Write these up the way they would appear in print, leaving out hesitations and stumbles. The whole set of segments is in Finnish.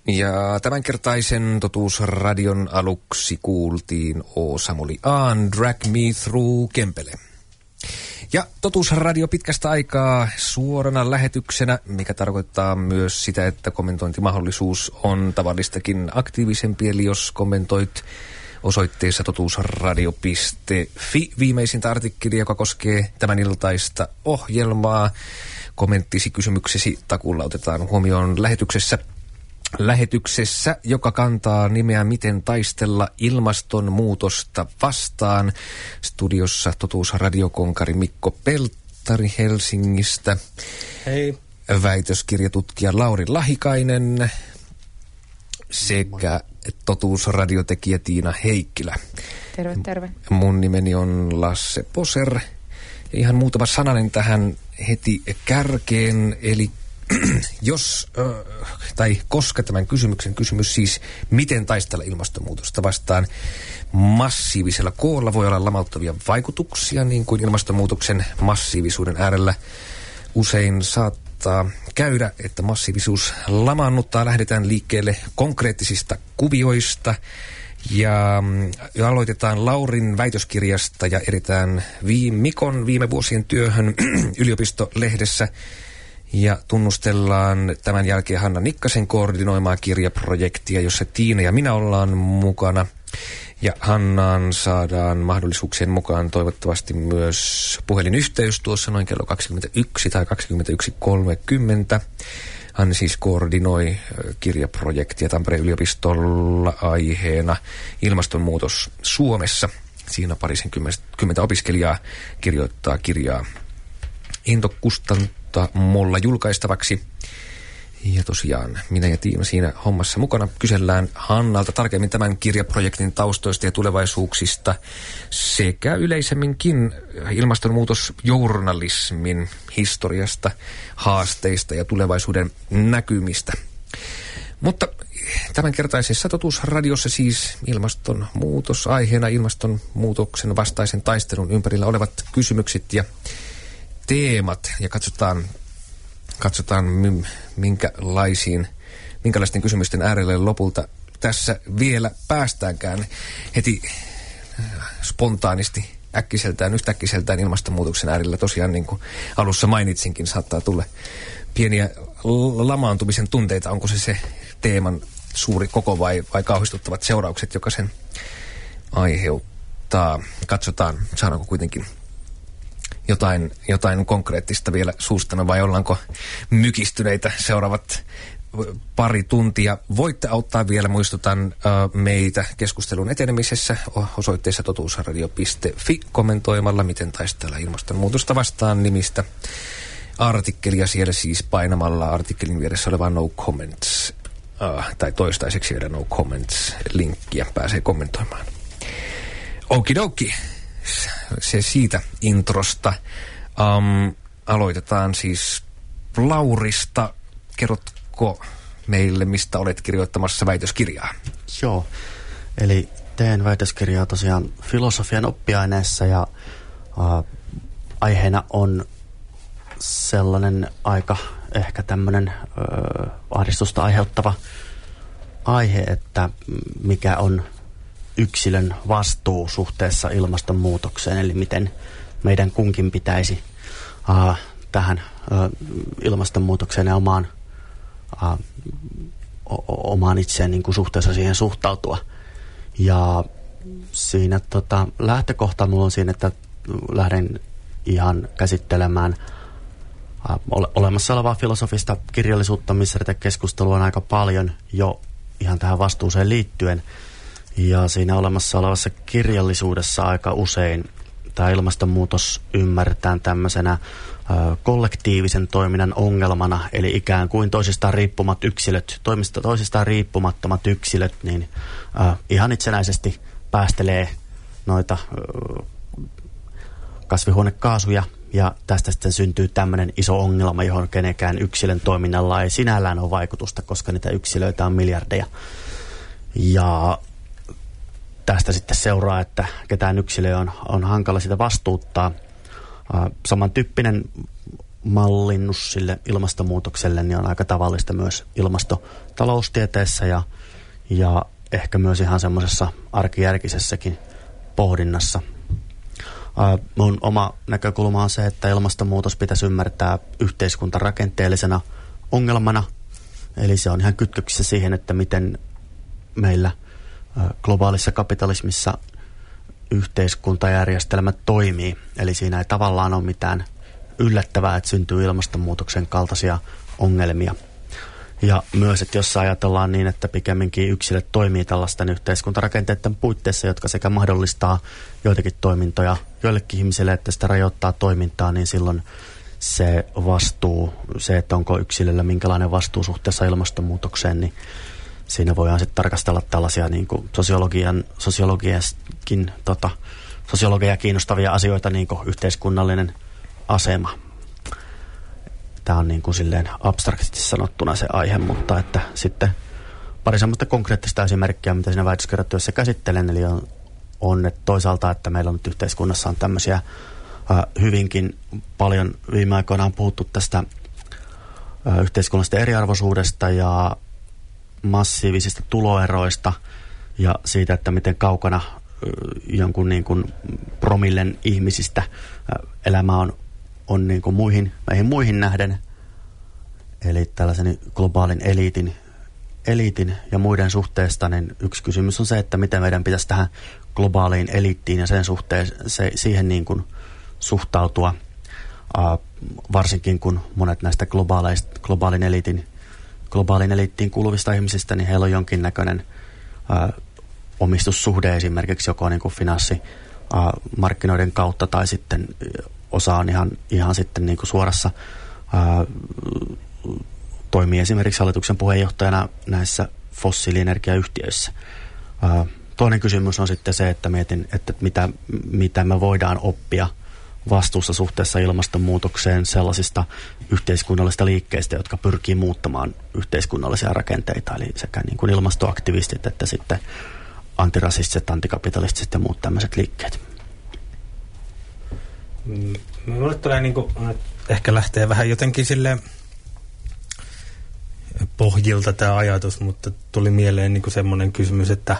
Ja tämänkertaisen Totuusradion aluksi kuultiin Samuli Aan, Drag Me Through Kempele. Ja Totuusradio pitkästä aikaa suorana lähetyksenä, mikä tarkoittaa myös sitä, että kommentointimahdollisuus on tavallistakin aktiivisempi, eli jos kommentoit osoitteessa totuusradio.fi viimeisintä artikkelia, joka koskee tämän iltaista ohjelmaa. Kommenttisi, kysymyksesi takuulla otetaan huomioon lähetyksessä, joka kantaa nimeä Miten taistella ilmastonmuutosta vastaan. Studiossa Totuusradiokonkari Mikko Pelttari Helsingistä. Hei. Väitöskirjatutkija Lauri Lahikainen sekä totuusradiotekijä Tiina Heikkilä. Terve, terve. Mun nimeni on Lasse Poser. Ja ihan muutama sananen tähän heti kärkeen, eli koska tämän kysymys siis, miten taistella ilmastonmuutosta vastaan massiivisella koolla voi olla lamauttavia vaikutuksia, niin kuin ilmastonmuutoksen massiivisuuden äärellä usein saattaa käydä, että massiivisuus lamaannuttaa. Lähdetään liikkeelle konkreettisista kuvioista ja aloitetaan Laurin väitöskirjasta ja edetään Mikon viime vuosien työhön yliopistolehdessä. Ja tunnustellaan tämän jälkeen Hanna Nikkasen koordinoimaa kirjaprojektia, jossa Tiina ja minä ollaan mukana. Ja Hannaan saadaan mahdollisuuksien mukaan toivottavasti myös puhelinyhteys tuossa noin kello 21 tai 21.30. Hän siis koordinoi kirjaprojektia Tampereen yliopistolla aiheena ilmastonmuutos Suomessa. Siinä parisenkymmentä opiskelijaa kirjoittaa kirjaa Into Kustantamolla julkaistavaksi. Ja tosiaan minä ja Tiina siinä hommassa mukana. Kysellään Hannalta tarkemmin tämän kirjaprojektin taustoista ja tulevaisuuksista sekä yleisemminkin ilmastonmuutosjournalismin historiasta, haasteista ja tulevaisuuden näkymistä. Mutta tämänkertaisessa Totuusradiossa siis ilmastonmuutos aiheena, ilmastonmuutoksen vastaisen taistelun ympärillä olevat kysymykset ja teemat, ja katsotaan minkälaisten kysymysten äärelle lopulta tässä vielä päästäänkään. Heti spontaanisti yhtäkkiseltään ilmastonmuutoksen äärellä tosiaan, niin kuin alussa mainitsinkin, saattaa tulla pieniä lamaantumisen tunteita. Onko se teeman suuri koko vai kauhistuttavat seuraukset, joka sen aiheuttaa? Katsotaan, saadaanko kuitenkin jotain konkreettista vielä suustamme vai ollaanko mykistyneitä seuraavat pari tuntia. Voitte auttaa vielä, muistutan meitä keskustelun etenemisessä osoitteessa totuusradio.fi kommentoimalla Miten taistella ilmastonmuutosta vastaan -nimistä artikkelia, siellä siis painamalla artikkelin vieressä olevaa no comments tai toistaiseksi vielä no comments -linkkiä pääsee kommentoimaan. Okidoki. Se siitä introsta. Aloitetaan siis Laurista. Kerrotko meille, mistä olet kirjoittamassa väitöskirjaa? Joo, eli teen väitöskirjaa tosiaan filosofian oppiaineessa ja aiheena on sellainen aika ehkä tämmöinen ahdistusta aiheuttava aihe, että mikä on yksilön vastuu suhteessa ilmastonmuutokseen, eli miten meidän kunkin pitäisi tähän ilmastonmuutokseen ja omaan itseen niin kuin suhteessa siihen suhtautua. Ja siinä lähtökohta mulla on siinä, että lähden ihan käsittelemään olemassa olevaa filosofista kirjallisuutta, missä tätä keskustelua on aika paljon jo ihan tähän vastuuseen liittyen. Ja siinä olemassa olevassa kirjallisuudessa aika usein tämä ilmastonmuutos ymmärretään tämmöisenä kollektiivisen toiminnan ongelmana, eli ikään kuin toisistaan riippumattomat yksilöt, niin ihan itsenäisesti päästelee noita kasvihuonekaasuja, ja tästä sitten syntyy tämmöinen iso ongelma, johon kenenkään yksilön toiminnalla ei sinällään ole vaikutusta, koska niitä yksilöitä on miljardeja. Ja tästä sitten seuraa, että ketään yksilöä on hankala sitä vastuuttaa. Samantyyppinen mallinnus sille ilmastonmuutokselle niin on aika tavallista myös ilmastotaloustieteessä ja ehkä myös ihan semmoisessa arkijärkisessäkin pohdinnassa. Mun oma näkökulma on se, että ilmastonmuutos pitäisi ymmärtää yhteiskuntarakenteellisena ongelmana. Eli se on ihan kytköksissä siihen, että miten meillä globaalissa kapitalismissa yhteiskuntajärjestelmä toimii. Eli siinä ei tavallaan ole mitään yllättävää, että syntyy ilmastonmuutoksen kaltaisia ongelmia. Ja myös, että jos ajatellaan niin, että pikemminkin yksilöt toimii tällaisten yhteiskuntarakenteiden puitteissa, jotka sekä mahdollistaa joitakin toimintoja joillekin ihmisille, että sitä rajoittaa toimintaa, niin silloin se vastuu, se, että onko yksilöllä minkälainen vastuu suhteessa ilmastonmuutokseen, niin siinä voidaan sitten tarkastella tällaisia niin kuin sosiologia kiinnostavia asioita, niin kuin yhteiskunnallinen asema. Tämä on niin kuin silleen abstraktisti sanottuna se aihe, mutta että sitten pari semmoista konkreettista esimerkkiä, mitä siinä väitöskirjatyössä käsittelen, eli on että toisaalta, että meillä on nyt yhteiskunnassa on tämmöisiä hyvinkin paljon viime aikoina on puhuttu tästä yhteiskunnallisesta eriarvoisuudesta ja massiivisista tuloeroista ja siitä, että miten kaukana jonkun niin kuin promillen ihmisistä elämä on niin kuin meihin muihin nähden. Eli tällaisen globaalin eliitin ja muiden suhteesta, niin yksi kysymys on se, että miten meidän pitäisi tähän globaaliin eliittiin ja sen suhteen siihen niin kuin suhtautua, varsinkin kun monet näistä globaalin eliittiin kuuluvista ihmisistä, niin heillä on jonkinnäköinen omistussuhde esimerkiksi joko niin kuin finanssimarkkinoiden kautta tai sitten osa on ihan sitten niin kuin suorassa toimii esimerkiksi hallituksen puheenjohtajana näissä fossiilienergiayhtiöissä. Toinen kysymys on sitten se, että mietin, että mitä me voidaan oppia vastuussa suhteessa ilmastonmuutokseen sellaisista yhteiskunnallisista liikkeistä, jotka pyrkii muuttamaan yhteiskunnallisia rakenteita, eli sekä niin kuin ilmastoaktivistit että sitten antirasistiset, antikapitalistiset ja muut tämmöiset liikkeet. Minulle tulee niin kuin, ehkä lähtee vähän jotenkin silleen pohjilta tämä ajatus, mutta tuli mieleen niin kuin semmoinen kysymys, että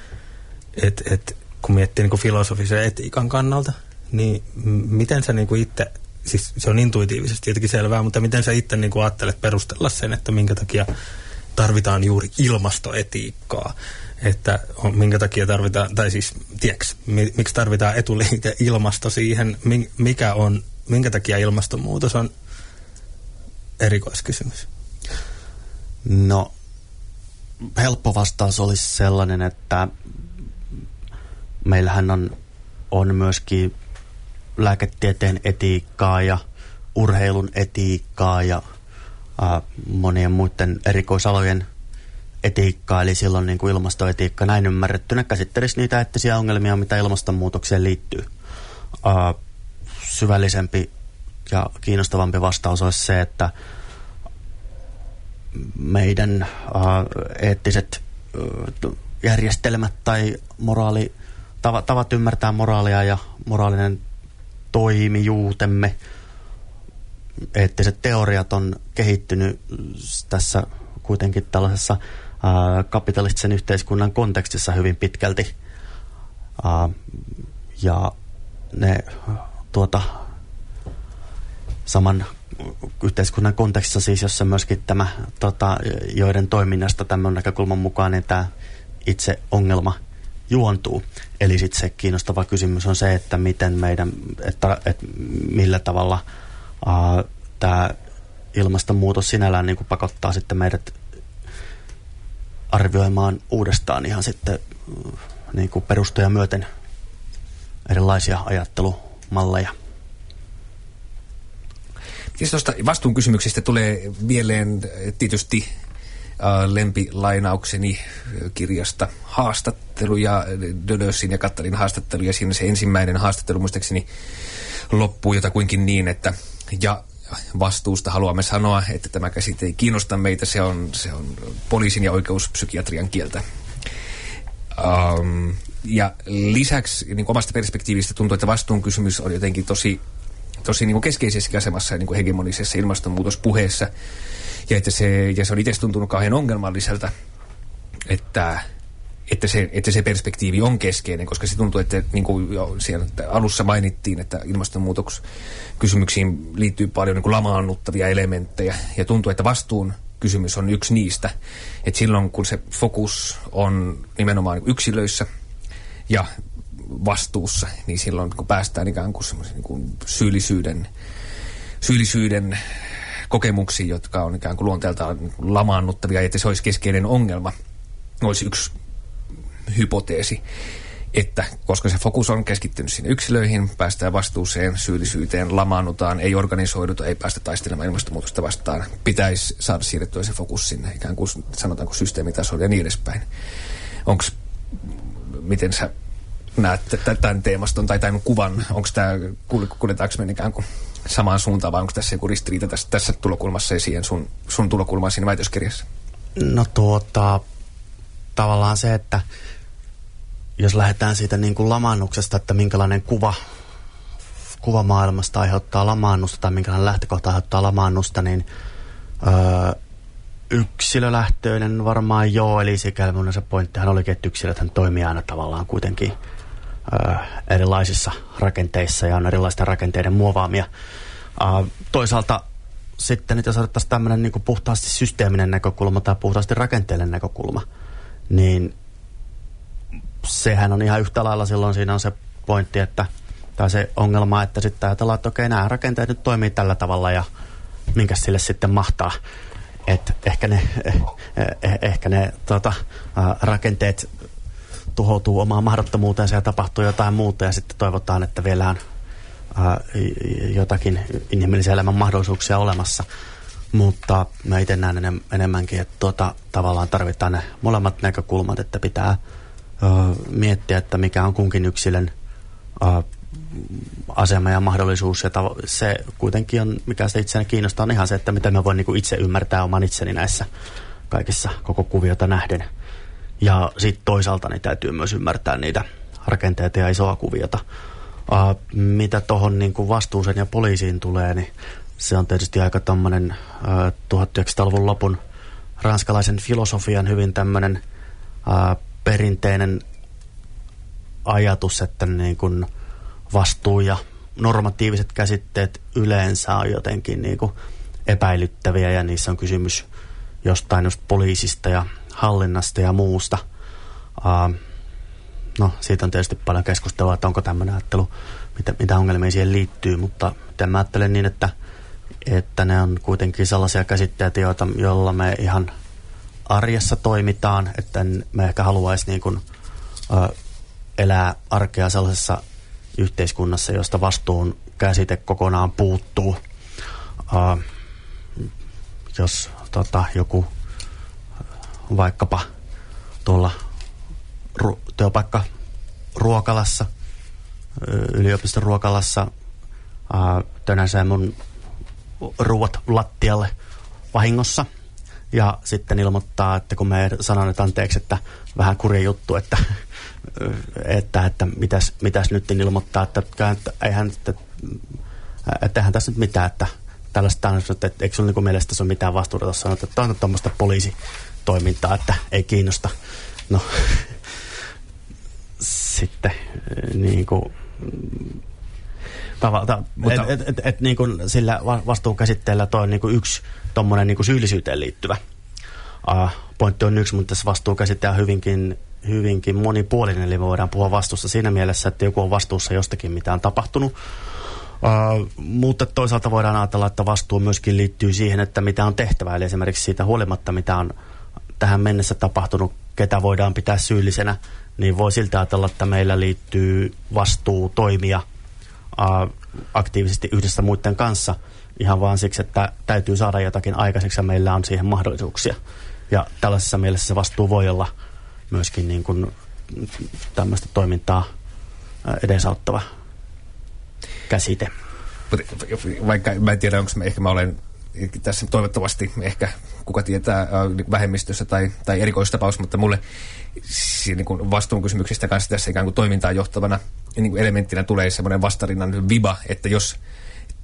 kun miettii niin kuin filosofisen etiikan kannalta, niin miten sä niin kuin itse, siis se on intuitiivisesti jotenkin selvää, mutta miten sä itse niin kuin ajattelet perustella sen, että minkä takia tarvitaan juuri ilmastoetiikkaa, että minkä takia tarvitaan, tai siis tieks, miksi tarvitaan etuliite ilmasto siihen, minkä takia ilmastonmuutos on erikoiskysymys? No, helppo vastaus olisi sellainen, että meillähän on myöskin lääketieteen etiikkaa ja urheilun etiikkaa ja monien muiden erikoisalojen etiikkaa, eli silloin niin kuin ilmastoetiikka näin ymmärrettynä käsittelisi niitä eettisiä ongelmia, mitä ilmastonmuutokseen liittyy. Syvällisempi ja kiinnostavampi vastaus olisi se, että meidän eettiset järjestelmät tai tavat ymmärtää moraalia ja moraalinen toimijuutemme, eettiset teoriat on kehittynyt tässä kuitenkin tällaisessa kapitalistisen yhteiskunnan kontekstissa hyvin pitkälti. Ja ne saman yhteiskunnan kontekstissa siis, jossa myöskin tämä, joiden toiminnasta tämän näkökulman mukaan, niin tämä itse ongelma juontuu. Eli sitten se kiinnostava kysymys on se, että miten että millä tavalla tämä ilmastonmuutos sinällään niin kuin pakottaa sitten meidät arvioimaan uudestaan ihan sitten niin kuin perustoja myöten erilaisia ajattelumalleja. Siis tuosta vastuunkysymyksistä tulee mieleen tietysti lempilainaukseni kirjasta haastattelu ja Deleuzen ja Cattalin haastattelu, ja siinä se ensimmäinen haastattelu muistaakseni loppuu jotakuinkin niin, että ja vastuusta haluamme sanoa, että tämä käsite ei kiinnosta meitä, se on poliisin ja oikeuspsykiatrian kieltä. Ja lisäksi niin omasta perspektiivistä tuntuu, että vastuunkysymys on jotenkin tosi tosi niin kuin keskeisessä asemassa niin kuin hegemonisessa ilmastonmuutospuheessa. Ja että se on itse tuntunut kauhean ongelmalliselta, että se perspektiivi on keskeinen, koska se tuntuu, että niin kuin jo siellä alussa mainittiin, että ilmastonmuutoskysymyksiin liittyy paljon niin kuin lamaannuttavia elementtejä, ja tuntuu, että vastuun kysymys on yksi niistä. Että silloin, kun se fokus on nimenomaan yksilöissä ja vastuussa, niin silloin kun päästään ikään kuin semmoisen niin kuin syyllisyyden kokemuksiin, jotka on ikään kuin luonteeltaan niin kuin lamaannuttavia, että se olisi keskeinen ongelma, olisi yksi hypoteesi, että koska se fokus on keskittynyt sinne yksilöihin, päästään vastuuseen, syyllisyyteen, lamaannutaan, ei organisoiduta, ei päästä taistelemaan ilmastonmuutosta vastaan, pitäisi saada siirrettyä se fokus sinne ikään kuin sanotaanko systeemitasolla ja niin edespäin. Miten sä näet tämän teemaston tai tämän kuvan, onko tämä, kuljetaanko me ikään kuin samaan suuntaan vai onko tässä joku ristiriita tässä tulokulmassa ja siihen sun tulokulmaan siinä väitöskirjassa? No tavallaan se, että jos lähdetään siitä niin kuin lamaannuksesta, että minkälainen kuva maailmasta aiheuttaa lamaannusta tai minkälainen lähtökohta aiheuttaa lamaannusta, niin yksilölähtöinen varmaan joo, eli sikäli se pointtihan olikin, että yksilöthän toimii aina tavallaan kuitenkin erilaisissa rakenteissa ja on erilaisten rakenteiden muovaamia. Toisaalta sitten, jos otettaisiin tämmöinen niin kuin puhtaasti systeeminen näkökulma tai puhtaasti rakenteellinen näkökulma, niin sehän on ihan yhtä lailla silloin siinä on se pointti, tai se ongelma, että sitten ajatellaan, että okei, nämä rakenteet nyt toimii tällä tavalla ja minkäs sille sitten mahtaa. Että ehkä ne rakenteet tuhoutuu omaan mahdottomuuteensa ja tapahtuu jotain muuta ja sitten toivotaan, että vielä on jotakin inhimillisen elämän mahdollisuuksia olemassa. Mutta mä itse näen enemmänkin, että tavallaan tarvitaan ne molemmat näkökulmat, että pitää miettiä, että mikä on kunkin yksilön asema ja mahdollisuus. Ja se kuitenkin on, mikä se itseäni kiinnostaa, on ihan se, että miten mä voin niinku itse ymmärtää oman itseni näissä kaikissa koko kuviota nähden. Ja sitten toisaalta niin täytyy myös ymmärtää niitä rakenteita ja isoa kuviota. Mitä tuohon niinku vastuuseen ja poliisiin tulee, niin se on tietysti aika tommonen 1900-luvun lopun ranskalaisen filosofian hyvin tämmöinen perinteinen ajatus, että niin kuin vastuu ja normatiiviset käsitteet yleensä on jotenkin niin kuin epäilyttäviä ja niissä on kysymys jostain just poliisista ja hallinnasta ja muusta. No, siitä on tietysti paljon keskustelua, että onko tämmöinen ajattelu, mitä ongelmia siihen liittyy, mutta mä ajattelen niin, että ne on kuitenkin sellaisia käsitteitä, joilla me ihan arjessa toimitaan, että me ehkä haluaisi niin kuin, elää arkea sellaisessa yhteiskunnassa, josta vastuun käsite kokonaan puuttuu. Jos joku vaikkapa tuolla työpaikka ruokalassa, yliopiston ruokalassa tönäsee mun ruuat lattialle vahingossa ja sitten ilmoittaa, että kun me sanon nyt anteeksi, että vähän kurja juttu, että mitäs nyt ilmoittaa, että eihän tässä nyt mitään, että tällaista, että eikö sun niin mielestä ole mitään vastuuta tuossa sanoa, että on tuommoista poliisitoimintaa, että ei kiinnosta. No, sitten niin kuin niin kuin sillä vastuukäsitteellä toi on niin kuin yksi tommonen niin kuin syyllisyyteen liittyvä pointti on yksi, mutta tässä vastuukäsite on hyvinkin monipuolinen, eli me voidaan puhua vastuussa siinä mielessä, että joku on vastuussa jostakin, mitä on tapahtunut. Mutta toisaalta voidaan ajatella, että vastuu myöskin liittyy siihen, että mitä on tehtävä, eli esimerkiksi siitä huolimatta, mitä on tähän mennessä tapahtunut, ketä voidaan pitää syyllisenä, niin voi siltä ajatella, että meillä liittyy vastuu toimia aktiivisesti yhdessä muiden kanssa ihan vaan siksi, että täytyy saada jotakin aikaiseksi ja meillä on siihen mahdollisuuksia. Ja tällaisessa mielessä se vastuu voi olla myöskin niin kuin tämmöistä toimintaa edesauttava käsite. Vaikka mä en tiedä, onko mä olen tässä toivottavasti ehkä kuka tietää vähemmistössä tai erikoistapaus, mutta mulle niin kuin vastuunkysymyksistä kanssa tässä ikään kuin toimintaan johtavana niin kuin elementtinä tulee semmoinen vastarinnan viba, että jos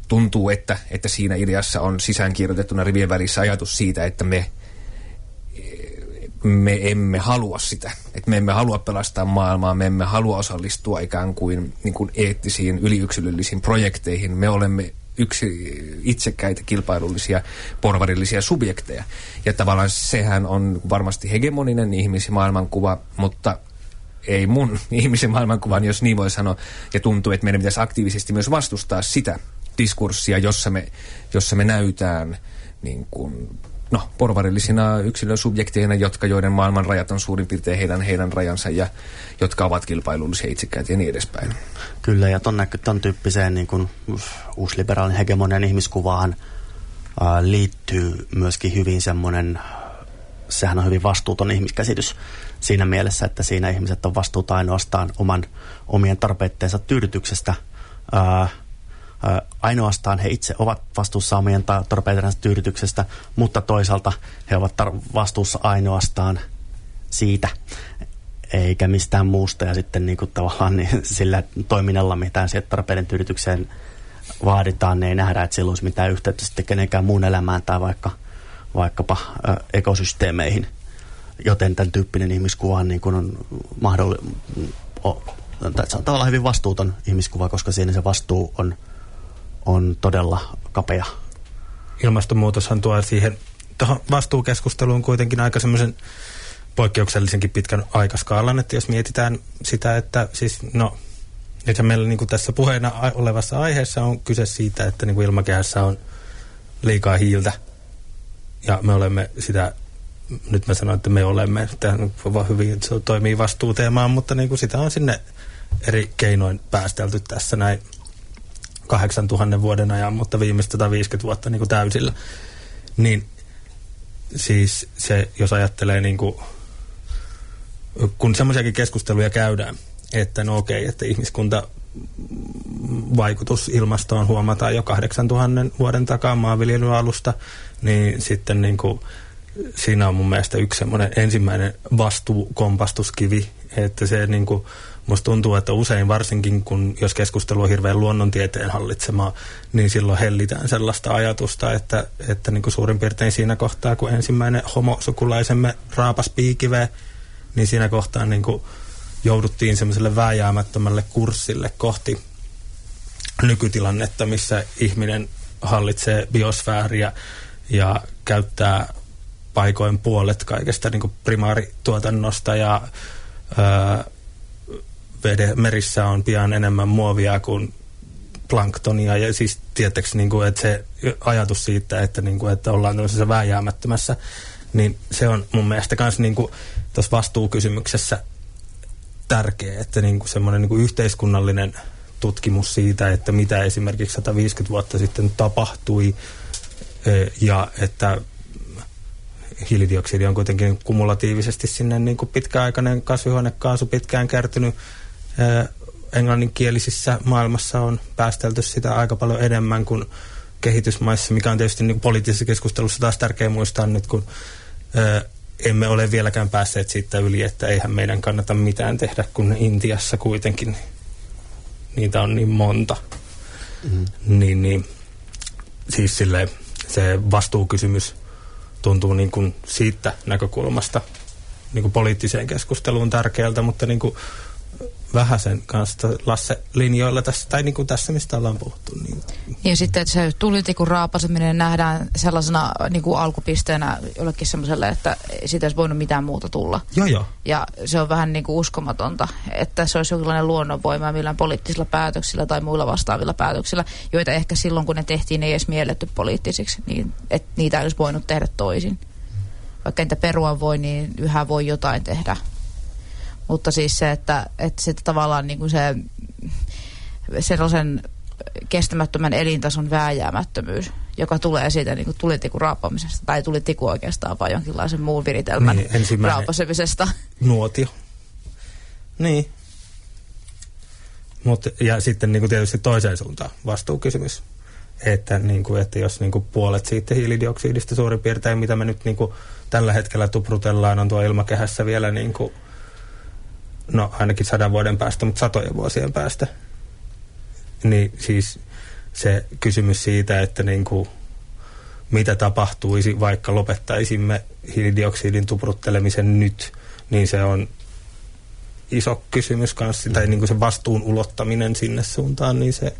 tuntuu, että siinä ideassa on sisäänkirjoitettuna rivien välissä ajatus siitä, että me emme halua sitä. Että me emme halua pelastaa maailmaa, me emme halua osallistua ikään kuin, eettisiin, yliyksilöllisiin projekteihin. Me olemme itsekkäitä, kilpailullisia, porvarillisia subjekteja. Ja tavallaan sehän on varmasti hegemoninen ihmisen maailmankuva, mutta ei mun ihmisen maailmankuvan, jos niin voi sanoa. Ja tuntuu, että meidän pitäisi aktiivisesti myös vastustaa sitä diskurssia, jossa me näytään niin kuin, porvarillisina yksilösubjekteina, joiden maailman rajat on suurin piirtein heidän rajansa ja jotka ovat kilpailullisia, itsekkäitä ja niin edespäin. Kyllä, ja ton tyyppiseen niin kuin uusliberaalin hegemonian ihmiskuvaan liittyy myöskin hyvin sehän on hyvin vastuuton ihmiskäsitys siinä mielessä, että siinä ihmiset on vastuuta ainoastaan omien tarpeitteensa tyydytyksestä. Ainoastaan he itse ovat vastuussa omien tarpeidensa tyydytyksestä, mutta toisaalta he ovat vastuussa ainoastaan siitä, eikä mistään muusta. Ja sitten niin kuin tavallaan niin sillä toiminnalla, mitä sieltä tarpeiden tyydytykseen vaaditaan, niin ei nähdä, että sillä olisi mitään yhteyttä sitten kenenkään muun elämään tai vaikkapa ekosysteemeihin. Joten tämän tyyppinen ihmiskuva niin kuin on mahdollinen. Se on tavallaan hyvin vastuuton ihmiskuva, koska siinä se vastuu on todella kapea. Ilmastonmuutoshan tuo siihen tuohon vastuukeskusteluun kuitenkin aika semmoisen poikkeuksellisenkin pitkän aikaskaalan, että jos mietitään sitä, että siis nyt meillä niin kuin tässä puheena olevassa aiheessa on kyse siitä, että niin kuin ilmakehässä on liikaa hiiltä ja me olemme sitä, nyt mä sanon, että me olemme, tämä on hyvin, että se toimii vastuuteemaan, mutta niin kuin sitä on sinne eri keinoin päästelty tässä näin 8000 vuoden ajan, mutta viimeiset 150 vuotta niin kuin täysillä. Niin siis se, jos ajattelee niin kuin, kun semmoisiakin keskusteluja käydään, että no okei, että ihmiskunta vaikutus ilmastoon huomataan jo 8000 vuoden takaa maanviljelyalusta, niin sitten niin kuin, siinä on mun mielestä yksi semmoinen ensimmäinen vastuukompastuskivi, että se niin kuin, musta tuntuu, että usein varsinkin, jos keskustelu on hirveän luonnontieteen hallitsemaa, niin silloin hellitään sellaista ajatusta, että niin kuin suurin piirtein siinä kohtaa, kun ensimmäinen homosukulaisemme raapas piikiveen, niin siinä kohtaa niin kuin jouduttiin semmoiselle vääjäämättömälle kurssille kohti nykytilannetta, missä ihminen hallitsee biosfääriä ja käyttää paikoin puolet kaikesta niin kuin primaarituotannosta ja merissä on pian enemmän muovia kuin planktonia ja siis tietysti niin kuin, että se ajatus siitä, että, niin kuin, että ollaan tämmöisessä vääjäämättömässä, niin se on mun mielestä myös niin kuin tuossa vastuukysymyksessä tärkeä, että niin kuin semmoinen niin kuin yhteiskunnallinen tutkimus siitä, että mitä esimerkiksi 150 vuotta sitten tapahtui ja että hiilidioksidi on kuitenkin kumulatiivisesti sinne niin kuin pitkäaikainen kasvihuonekaasu pitkään kertynyt. Englanninkielisissä maailmassa on päästelty sitä aika paljon enemmän kuin kehitysmaissa, mikä on tietysti niin kuin poliittisessa keskustelussa taas tärkeä muistaa nyt, kun emme ole vieläkään päässeet siitä yli, että eihän meidän kannata mitään tehdä, kun Intiassa kuitenkin niitä on niin monta. Niin, siis silleen se vastuukysymys tuntuu niin kuin siitä näkökulmasta niin kuin poliittiseen keskusteluun tärkeältä, mutta niin kuin vähäsen kanssa Lasse linjoilla tässä, tai niin kuin tässä, mistä ollaan puhuttu. Niin. Ja sitten, että se tulitikun raapaseminen nähdään sellaisena niin kuin alkupisteenä jollekin semmoiselle, että siitä olisi voinut mitään muuta tulla. Joo. Ja se on vähän niin kuin uskomatonta, että se olisi jonkinlainen luonnonvoima millään poliittisilla päätöksillä tai muilla vastaavilla päätöksillä, joita ehkä silloin, kun ne tehtiin, ei edes mielletty poliittisiksi, niin että niitä olisi voinut tehdä toisin. Vaikka niitä perua voi, niin yhä voi jotain tehdä. Mutta siis se, että se tavallaan niin kuin se sellaisen kestämättömän elintason vääjäämättömyys, joka tulee siitä niin kuin tulitikun raapaamisesta, tai tulitiku oikeastaan, vaan jonkinlaisen muun viritelmän raapasemisesta. Nuotio. Niin. Ja sitten niin kuin tietysti toiseen suuntaan vastuukysymys. Että, niin kuin, että jos niin kuin puolet siitä hiilidioksidista suurin piirtein, mitä me nyt niin kuin tällä hetkellä tuprutellaan, on tuo ilmakehässä vielä niin kuin ainakin 100 vuoden päästä, mutta satojen vuosien päästä. Niin siis se kysymys siitä, että niin kuin, mitä tapahtuisi, vaikka lopettaisimme hiilidioksidin tupruttelemisen nyt, niin se on iso kysymys kanssa, tai niin kuin se vastuun ulottaminen sinne suuntaan, niin se...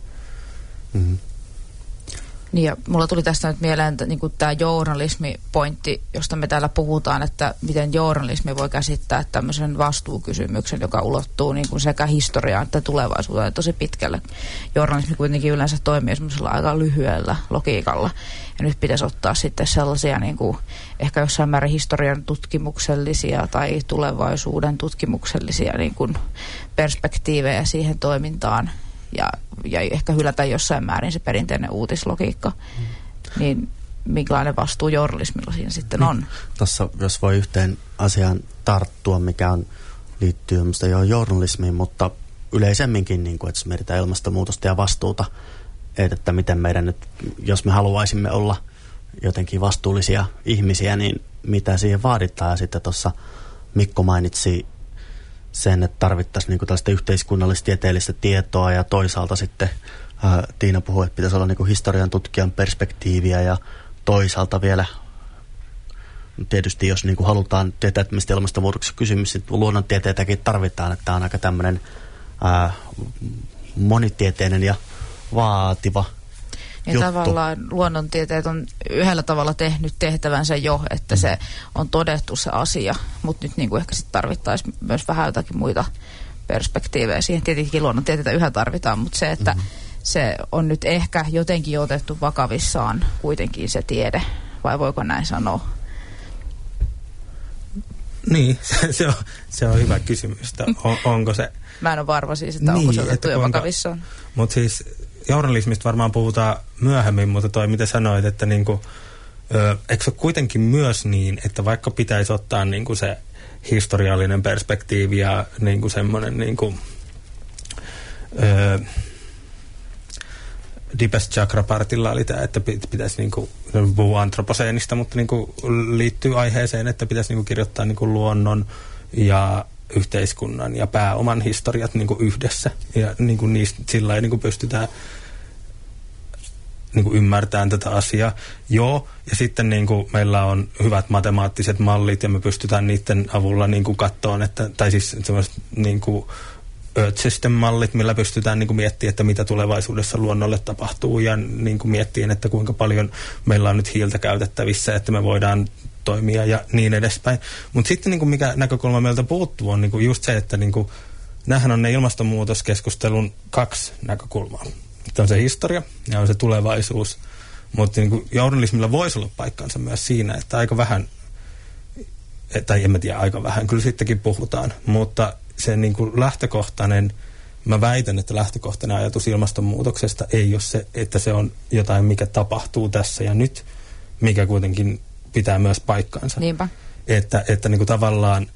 Niin ja mulla tuli tästä nyt mieleen niin tämä journalismipointti, josta me täällä puhutaan, että miten journalismi voi käsittää tämmöisen vastuukysymyksen, joka ulottuu niin kuin sekä historiaan että tulevaisuuteen tosi pitkälle. Journalismi kuitenkin yleensä toimii semmoisella aika lyhyellä logiikalla. Ja nyt pitäisi ottaa sitten sellaisia niin kuin ehkä jossain määrin historian tutkimuksellisia tai tulevaisuuden tutkimuksellisia niin kuin perspektiivejä siihen toimintaan. Ja ehkä hylätä jossain määrin se perinteinen uutislogiikka, niin minkälainen vastuu journalismilla siinä sitten on? Tuossa, jos voi yhteen asiaan tarttua, mikä liittyy jo journalismiin, mutta yleisemminkin, niin kuin, että mietitään ilmastonmuutosta ja vastuuta, että miten meidän nyt, jos me haluaisimme olla jotenkin vastuullisia ihmisiä, niin mitä siihen vaaditaan. Ja sitten tuossa Mikko mainitsi sen, että tarvittaisiin niin kuin tällaista yhteiskunnallistieteellistä tietoa ja toisaalta sitten Tiina puhui, että pitäisi olla niin kuin historian tutkijan perspektiiviä ja toisaalta vielä tietysti jos niin kuin halutaan tietää, että mistä ilmastonmuutoksessa kysymys, niin luonnontieteitäkin tarvitaan, että tämä on aika tämmöinen monitieteinen ja vaativa juttu. Tavallaan luonnontieteet on yhdellä tavalla tehnyt tehtävänsä jo, että se on todettu se asia, mutta nyt niin kuin ehkä sitten tarvittaisiin myös vähän jotakin muita perspektiivejä. Siihen tietenkin luonnontieteitä yhä tarvitaan, mutta se, että se on nyt ehkä jotenkin otettu vakavissaan kuitenkin se tiede, vai voiko näin sanoa? Niin, se on hyvä kysymys, onko se... Mä en ole varma siis, että onko se otettu jo vakavissaan. Mutta siis journalismista varmaan puhutaan myöhemmin, mutta toi mitä sanoit, että niinku, eikö se ole kuitenkin myös niin, että vaikka pitäisi ottaa niinku se historiallinen perspektiivi ja niinku semmoinen niinku, Deepest Chakra-partilla oli tämä, että pitäisi niinku, puhua antroposeenista, mutta niinku liittyy aiheeseen, että pitäisi niinku kirjoittaa niinku luonnon ja yhteiskunnan ja pääoman historiat niinku yhdessä. Ja niinku niistä sillä lailla niinku pystytään niinku ymmärtämään tätä asiaa. Joo, ja sitten niinku meillä on hyvät matemaattiset mallit ja me pystytään niiden avulla niinku katsomaan, että, tai siis sellaiset niinku Earth System-mallit, millä pystytään niin kuin miettimään, että mitä tulevaisuudessa luonnolle tapahtuu ja niin kuin miettimään, että kuinka paljon meillä on nyt hiiltä käytettävissä, että me voidaan toimia ja niin edespäin. Mutta sitten niin kuin mikä näkökulma meiltä puuttuu on niin kuin just se, että niin kuin, nämähän on ne ilmastonmuutoskeskustelun kaksi näkökulmaa. Että on se historia ja on se tulevaisuus, mutta niin kuin journalismilla voisi olla paikkansa myös siinä, että aika vähän, tai en mä tiedä aika vähän, kyllä sittenkin puhutaan, mutta se niin kuin lähtökohtainen, mä väitän, että lähtökohtainen ajatus ilmastonmuutoksesta ei ole se, että se on jotain, mikä tapahtuu tässä ja nyt, mikä kuitenkin pitää myös paikkaansa. Niinpä. Että niin kuin tavallaan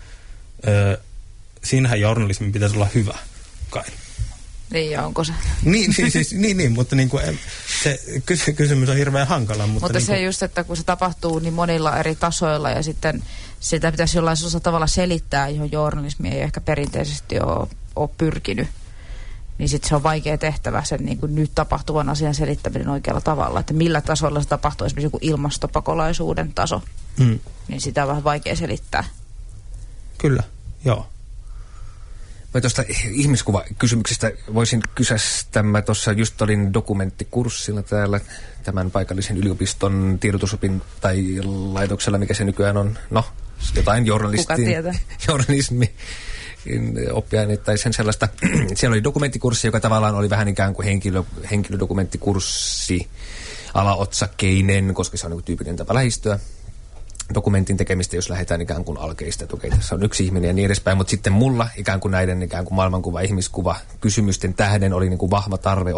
siinähän journalismin pitäisi olla hyvä, kai. Niin, ja onko se? Niin, mutta niin kuin, se kysymys on hirveän hankala. Mutta niin se kuin, just, että kun se tapahtuu niin monilla eri tasoilla ja sitten sitä pitäisi jollain tavalla selittää, johon journalismi ei ehkä perinteisesti ole pyrkinyt, niin sitten se on vaikea tehtävä sen niin kuin nyt tapahtuvan asian selittäminen oikealla tavalla. Että millä tasolla se tapahtuu, esimerkiksi joku ilmastopakolaisuuden taso, niin sitä on vähän vaikea selittää. Kyllä, joo. Mä tuosta ihmiskuvakysymyksestä voisin kysästä. Mä tuossa just olin dokumenttikurssilla täällä tämän paikallisen yliopiston tiedotusopin tai laitoksella, mikä se nykyään on, no jotain journalismi oppiaineet tai sen sellaista. Siellä oli dokumenttikurssi, joka tavallaan oli vähän ikään kuin henkilödokumenttikurssi alaotsakeinen, koska se on niin tyypillinen tapa lähestyä dokumentin tekemistä, jos lähdetään ikään kuin alkeista, että okei, tässä on yksi ihminen ja niin edespäin, mutta sitten mulla ikään kuin näiden ikään kuin maailmankuva, ihmiskuva, kysymysten tähden oli niin kuin vahva tarve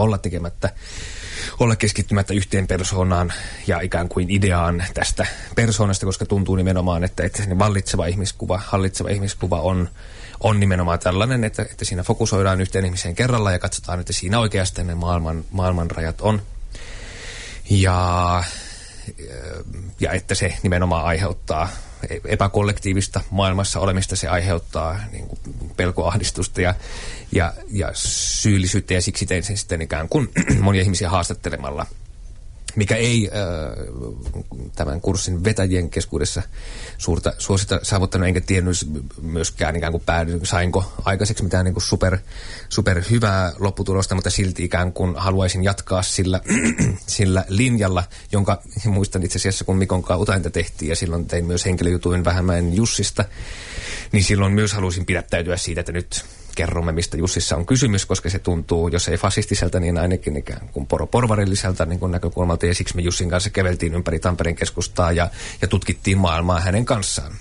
olla keskittymättä yhteen persoonaan ja ikään kuin ideaan tästä persoonasta, koska tuntuu nimenomaan, että se hallitseva ihmiskuva on nimenomaan tällainen, että siinä fokusoidaan yhteen ihmiseen kerralla ja katsotaan, että siinä oikeasti ne maailman rajat on. Ja ja että se nimenomaan aiheuttaa epäkollektiivista maailmassa olemista, se aiheuttaa niin kuin pelkoahdistusta ja syyllisyyttä, ja siksi tein sen sitten ikään kuin monia ihmisiä haastattelemalla, mikä ei tämän kurssin vetäjien keskuudessa suurta suosita saavuttanut, enkä tiennyt myöskään ikään kuin sainko aikaiseksi mitään niin kuin super hyvää lopputulosta, mutta silti ikään kuin haluaisin jatkaa sillä linjalla, jonka muistan itse asiassa, kun Mikon Utainta tehtiin, ja silloin tein myös henkilöjutuin Vähämäen Jussista, niin silloin myös halusin pidättäytyä siitä, että nyt kerromme, mistä Jussissa on kysymys, koska se tuntuu, jos ei fasistiselta, niin ainakin ikään kuin porvarilliselta niin kuin näkökulmalta, ja siksi me Jussin kanssa käveltiin ympäri Tampereen keskustaa ja tutkittiin maailmaa hänen kanssaan.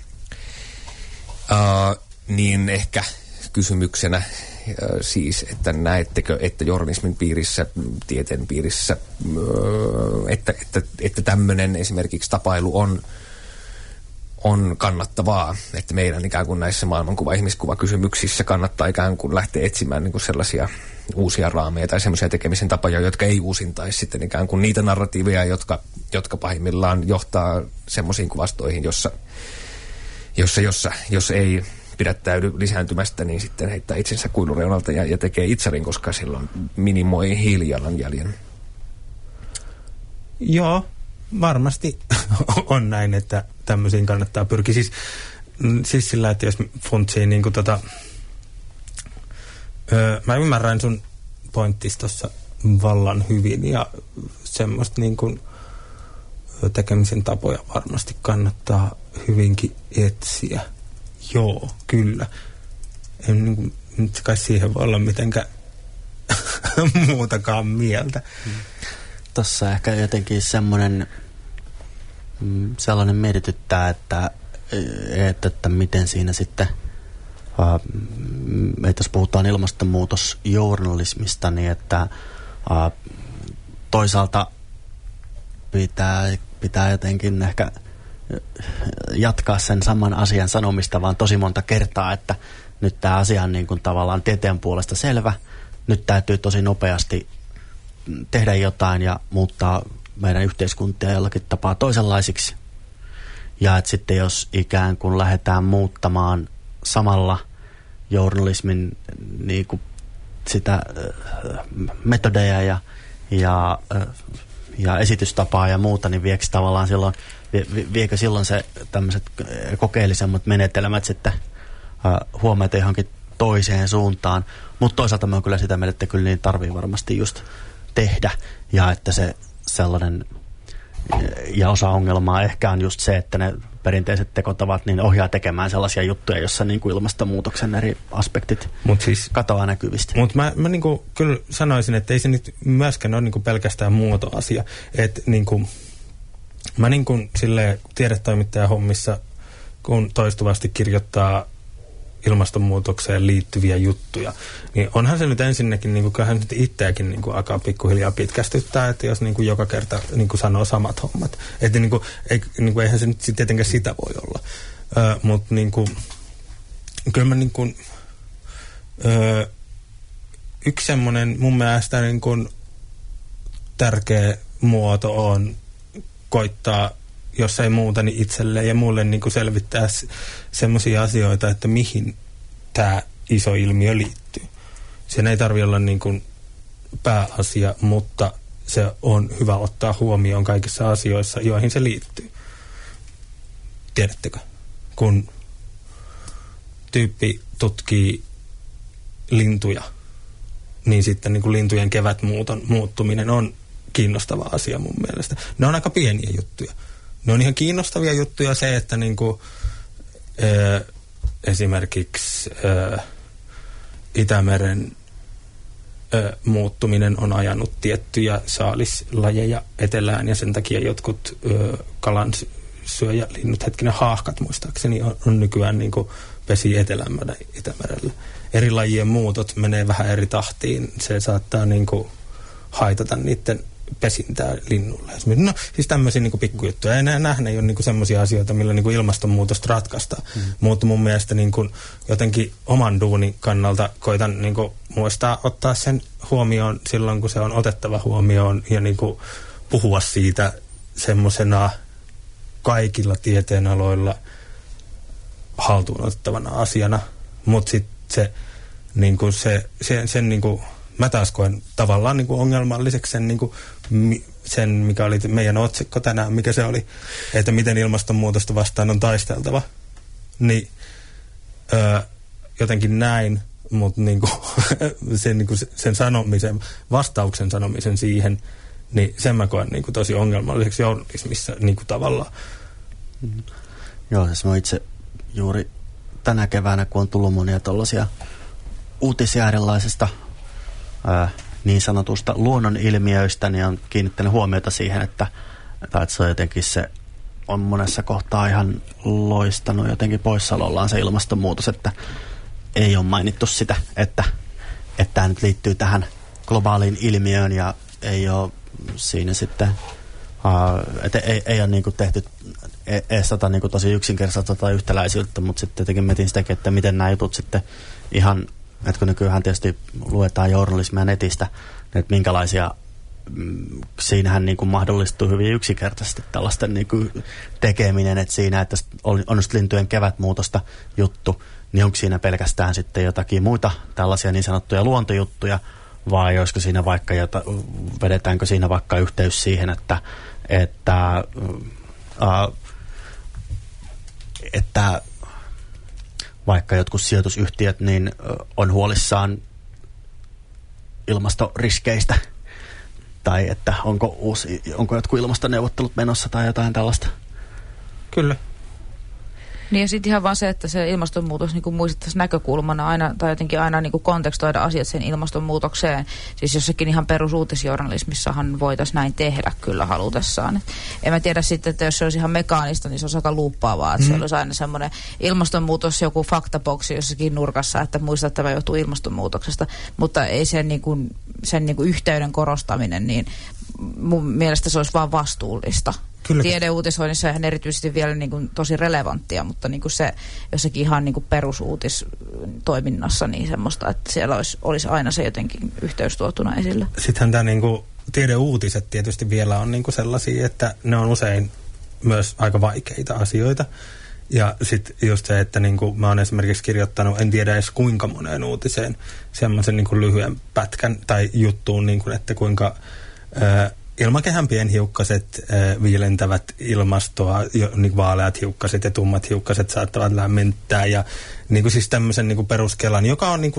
Niin ehkä kysymyksenä siis, että näettekö, että journalismin piirissä, tieteen piirissä, että tämmöinen esimerkiksi tapailu on kannattavaa, että meidän ikään kuin näissä ihmiskuvakysymyksissä kannattaa ikään kuin lähteä etsimään niin kuin sellaisia uusia raameja tai semmoisia tekemisen tapoja, jotka ei uusintaisi sitten ikään kuin niitä narratiiveja, jotka pahimmillaan johtaa semmoisiin kuvastoihin, jossa ei pidättäydy lisääntymästä, niin sitten heittää itsensä kuilureunalta ja tekee itsarin, koska silloin minimoi hiilijalanjäljen. Joo, varmasti on näin, että tämmöisiin kannattaa pyrkiä. Siis sillä, että jos funtsii niin kuin mä ymmärrän sun pointtis tuossa vallan hyvin, ja semmoista niin kuin tekemisen tapoja varmasti kannattaa hyvinkin etsiä. Joo, kyllä. En niin kuin, nyt kai siihen voi olla mitenkään muutakaan mieltä. Tuossa ehkä jotenkin sellainen mietityttää, että miten siinä sitten, että jos puhutaan ilmastonmuutosjournalismista, niin että toisaalta pitää jotenkin ehkä jatkaa sen saman asian sanomista vaan tosi monta kertaa, että nyt tämä asia on niin kuin tavallaan tieteen puolesta selvä. Nyt täytyy tosi nopeasti tehdä jotain ja muuttaa meidän yhteiskuntia jollakin tapaa toisenlaisiksi. Ja että sitten jos ikään kuin lähdetään muuttamaan samalla journalismin niin kuin sitä metodeja ja esitystapaa ja muuta, niin viekö silloin se tämmöiset kokeellisemmat menetelmät sitten huomiota johonkin toiseen suuntaan. Mutta toisaalta mä oon kyllä sitä mieltä, että kyllä niin tarvii varmasti just tehdä, ja että se sellainen, ja osa ongelmaa ehkä on just se, että ne perinteiset tekotavat niin ohjaa tekemään sellaisia juttuja, jossa niin kuin ilmastonmuutoksen eri aspektit katoaa näkyvistä. Mutta mä niin kuin kyllä sanoisin, että ei se nyt myöskään ole niin kuin pelkästään muotoasia. Että niin kuin, mä niin kuin silleen tiedetoimittajan hommissa, kun toistuvasti kirjoittaa ilmastonmuutokseen liittyviä juttuja, niin onhan se nyt ensinnäkin, niin kuin, kyllähän nyt itseäkin niin kuin alkaa pikkuhiljaa pitkästyttää, että jos niin kuin joka kerta niin kuin sanoo samat hommat. Että niin kuin, eihän se nyt tietenkään sitä voi olla. Mutta niin kuin, kyllä mä niin kuin, yksi semmoinen mun mielestä niin kuin tärkeä muoto on koittaa, jos ei muuta, niin itselleen ja mulle niin kuin selvittää semmoisia asioita, että mihin tämä iso ilmiö liittyy. Sen ei tarvitse olla niin kuin pääasia, mutta se on hyvä ottaa huomioon kaikissa asioissa, joihin se liittyy. Tiedättekö? Kun tyyppi tutkii lintuja, niin sitten niin kuin lintujen kevätmuuton muuttuminen on kiinnostava asia mun mielestä. Ne on aika pieniä juttuja. Ne on ihan kiinnostavia juttuja se, että niinku, esimerkiksi Itämeren muuttuminen on ajanut tiettyjä saalislajeja etelään, ja sen takia jotkut kalansyöjälinnut, haahkat muistaakseni, on nykyään niinku pesi etelämällä Itämerellä. Eri lajien muutot menee vähän eri tahtiin. Se saattaa niinku haitata niiden pesintää linnulle. No siis tämmöisiä niinku pikkujuttuja. Ja nämä ei ole niinku semmoisia asioita, millä niinku ilmastonmuutosta ratkaistaan. Mutta mun mielestä niinku jotenkin oman duunin kannalta koitan niinku muistaa ottaa sen huomioon silloin, kun se on otettava huomioon, ja niinku puhua siitä semmosena kaikilla tieteenaloilla haltuun otettavana asiana, mutta sitten se niinku sen niinku mä taas koen tavallaan niinku ongelmalliseksi sen niinku sen, mikä oli meidän otsikko tänään, mikä se oli, että miten ilmastonmuutosta vastaan on taisteltava. Niin jotenkin näin, mutta niinku, sen sanomisen, vastauksen sanomisen siihen, niin sen mä koen niinku tosi ongelmalliseksi journalismissa niinku tavallaan. Mm. Joo, siis mä itse juuri tänä keväänä, kun on tullut monia tollaisia uutisia erilaisista niin sanotusta luonnonilmiöistä, niin on kiinnittänyt huomiota siihen, että se on jotenkin se on monessa kohtaa ihan loistanut jotenkin poissaolollaan se ilmastonmuutos, että ei ole mainittu sitä, että tämä nyt liittyy tähän globaaliin ilmiöön ja ei ole siinä sitten, että ei ole niinku tehty edes niinku tosi yksinkertaista tai yhtäläisyyttä, mutta sitten jotenkin mietin sitäkin, että miten nämä jutut sitten ihan, että kun nykyään tietysti luetaan journalismia netistä, että minkälaisia, siinähän niin kuin mahdollistuu hyvin yksinkertaisesti tällaisten niin kuin tekeminen, että siinä, että on just lintujen kevätmuutosta juttu, niin onko siinä pelkästään sitten jotakin muita tällaisia niin sanottuja luontojuttuja, vai olisiko siinä vaikka, vedetäänkö siinä vaikka yhteys siihen, että vaikka jotkut sijoitusyhtiöt niin on huolissaan ilmastoriskeistä, tai että onko jotkut ilmastoneuvottelut menossa tai jotain tällaista. Kyllä. Niin ja sitten ihan vaan se, että se ilmastonmuutos niin muistettaisiin näkökulmana aina, tai jotenkin aina niin kontekstoida asiat sen ilmastonmuutokseen. Siis jossakin ihan perusuutisjournalismissahan voitaisiin näin tehdä kyllä halutessaan. Et en mä tiedä sitten, että jos se olisi ihan mekaanista, niin se olisi aika luuppaavaa. Että se olisi aina semmoinen ilmastonmuutos, joku faktaboksi jossakin nurkassa, että muista, että tämä johtuu ilmastonmuutoksesta. Mutta ei sen, sen yhteyden korostaminen, niin mun mielestä se olisi vaan vastuullista. Kyllä. Tiedeuutisoinnissa on ihan erityisesti vielä tosi relevanttia, mutta se jossakin ihan perusuutistoiminnassa niin semmoista, että siellä olisi aina se jotenkin yhteys tuotuna esille. Sittenhän tämä tiedeuutiset tietysti vielä on sellaisia, että ne on usein myös aika vaikeita asioita. Ja sitten just se, että mä oon esimerkiksi kirjoittanut, en tiedä edes kuinka moneen uutiseen, semmoisen lyhyen pätkän tai juttuun, että kuinka ilmakehän pienhiukkaset viilentävät ilmastoa, vaaleat hiukkaset ja tummat hiukkaset saattavat lämmittää ja siis tämmöisen peruskelan, joka on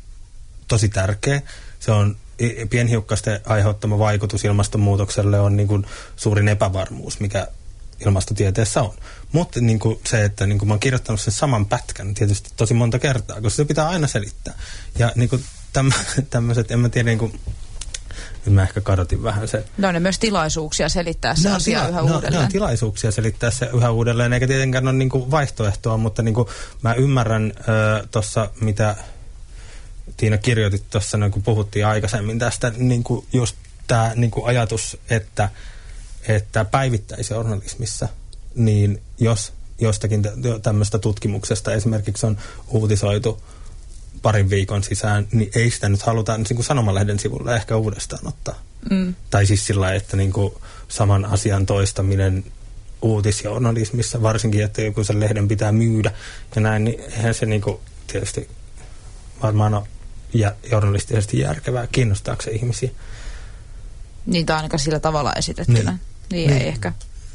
tosi tärkeä. Se on pienhiukkasten aiheuttama vaikutus ilmastonmuutokselle on suurin epävarmuus, mikä ilmastotieteessä on. Mutta se, että mä oon kirjoittanut sen saman pätkän tietysti tosi monta kertaa, koska se pitää aina selittää. Ja tämmöiset, en mä tiedä, nyt mä ehkä kadotin vähän sen. No ne myös tilaisuuksia selittää se asia yhä uudelleen. Ne on tilaisuuksia selittää se yhä uudelleen, eikä tietenkään ole vaihtoehtoa, mutta mä ymmärrän tuossa, mitä Tiina kirjoitit tuossa, kun puhuttiin aikaisemmin tästä, just tämä ajatus, että päivittäisjournalismissa, niin jos jostakin tämmöistä tutkimuksesta esimerkiksi on uutisoitu parin viikon sisään, niin ei sitä nyt haluta sanomalehden sivulle ehkä uudestaan ottaa. Tai siis sillä, että saman asian toistaminen uutisjournalismissa, varsinkin, että joku sen lehden pitää myydä ja näin, niin eihän se tietysti varmaan ole journalistisesti järkevää. Kiinnostaako se ihmisiä? Niin, tai ainakaan sillä tavalla esitettynä. Niin ei ehkä.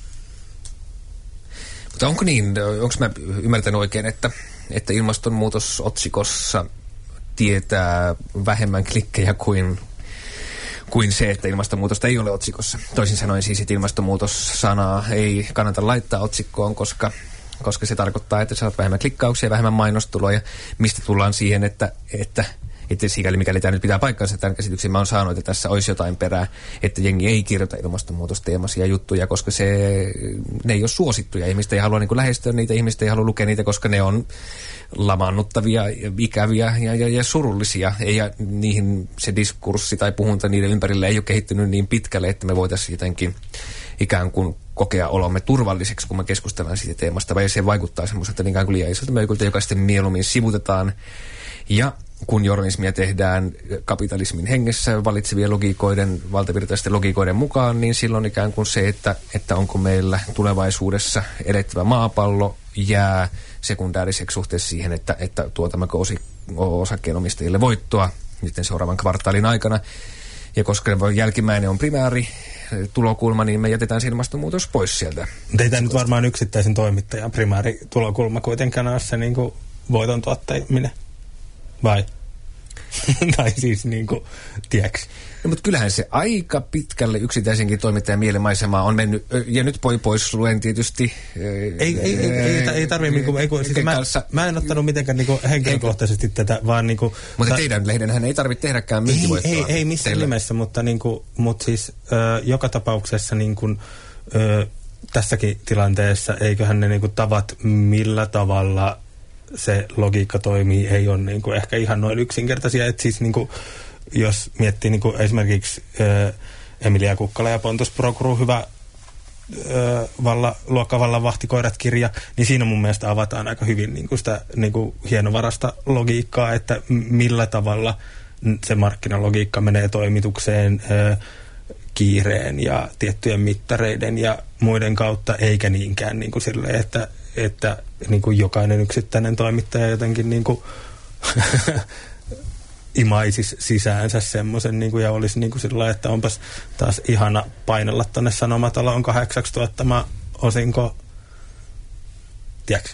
Mutta onko mä ymmärtänyt oikein, että ilmastonmuutosotsikossa tietää vähemmän klikkejä kuin se, että ilmastonmuutosta ei ole otsikossa. Toisin sanoen siis, että ilmastonmuutos-sanaa ei kannata laittaa otsikkoon, koska se tarkoittaa, että saat vähemmän klikkauksia ja vähemmän mainostuloja, mistä tullaan siihen, että sikäli mikäli tämä nyt pitää paikkansa tämän käsityksen, mä oon saanut, että tässä olisi jotain perää, että jengi ei kirjoita ilmastonmuutosteemaisia juttuja, koska ne ei ole suosittuja. Ihmiset ei halua lähestyä niitä, ihmiset ei halua lukea niitä, koska ne on lamaannuttavia, ikäviä ja surullisia. Ja niihin se diskurssi tai puhunta niiden ympärillä ei ole kehittynyt niin pitkälle, että me voitaisiin jotenkin ikään kuin kokea olomme turvalliseksi, kun me keskustellaan siitä teemasta, vai se vaikuttaa semmoiselta ikään kuin liian isolta möykyltä, joka sitten mieluummin sivutetaan. Ja kun journalismia tehdään kapitalismin hengessä valitsevien logiikoiden, valtavirtaisten logiikoiden mukaan, niin silloin ikään kuin se, että onko meillä tulevaisuudessa edettävä maapallo, jää sekundääriseksi suhteessa siihen, että tuotammeko osakkeenomistajille voittoa nyt seuraavan kvartaalin aikana. Ja koska jälkimmäinen on primääri tulokulma, niin me jätetään se ilmastonmuutos pois sieltä. Mutta ei tämä nyt varmaan yksittäisen toimittajan primääri tulokulma kuitenkaan ole se niin kuin voiton tuottaminen, vai? Tai siis niin kuin, tiedätkö? No, mutta kyllähän se aika pitkälle yksittäisenkin toimittajan mielenmaisemaa on mennyt, ja nyt pois luen tietysti. Ei tarvitse, siis mä en ottanut mitenkään niinku henkilökohtaisesti tätä, vaan niinku... Mutta teidän lehdenhän ei tarvitse tehdäkään myyntivoittoa. Ei missään nimessä, mutta siis joka tapauksessa niinku, tässäkin tilanteessa, eiköhän ne niinku tavat, millä tavalla se logiikka toimii, ei ole niinku ehkä ihan noin yksinkertaisia, että siis niinku... Jos miettii niin kuin esimerkiksi Emilia Kukkala ja Pontus Prokuru, hyvä luokkavallan vahtikoirat-kirja, niin siinä mun mielestä avataan aika hyvin niin kuin sitä niin kuin hienovarasta logiikkaa, että millä tavalla se markkinalogiikka menee toimitukseen kiireen ja tiettyjen mittareiden ja muiden kautta, eikä niinkään niin kuin silleen, että niin kuin jokainen yksittäinen toimittaja jotenkin niin kuin imaisisi sisäänsä semmoisen niin ja olisi niin kuin sillä, että onpas taas ihana painella tonne Sanomataloon 8 tuottama osinko. Tiedätkö?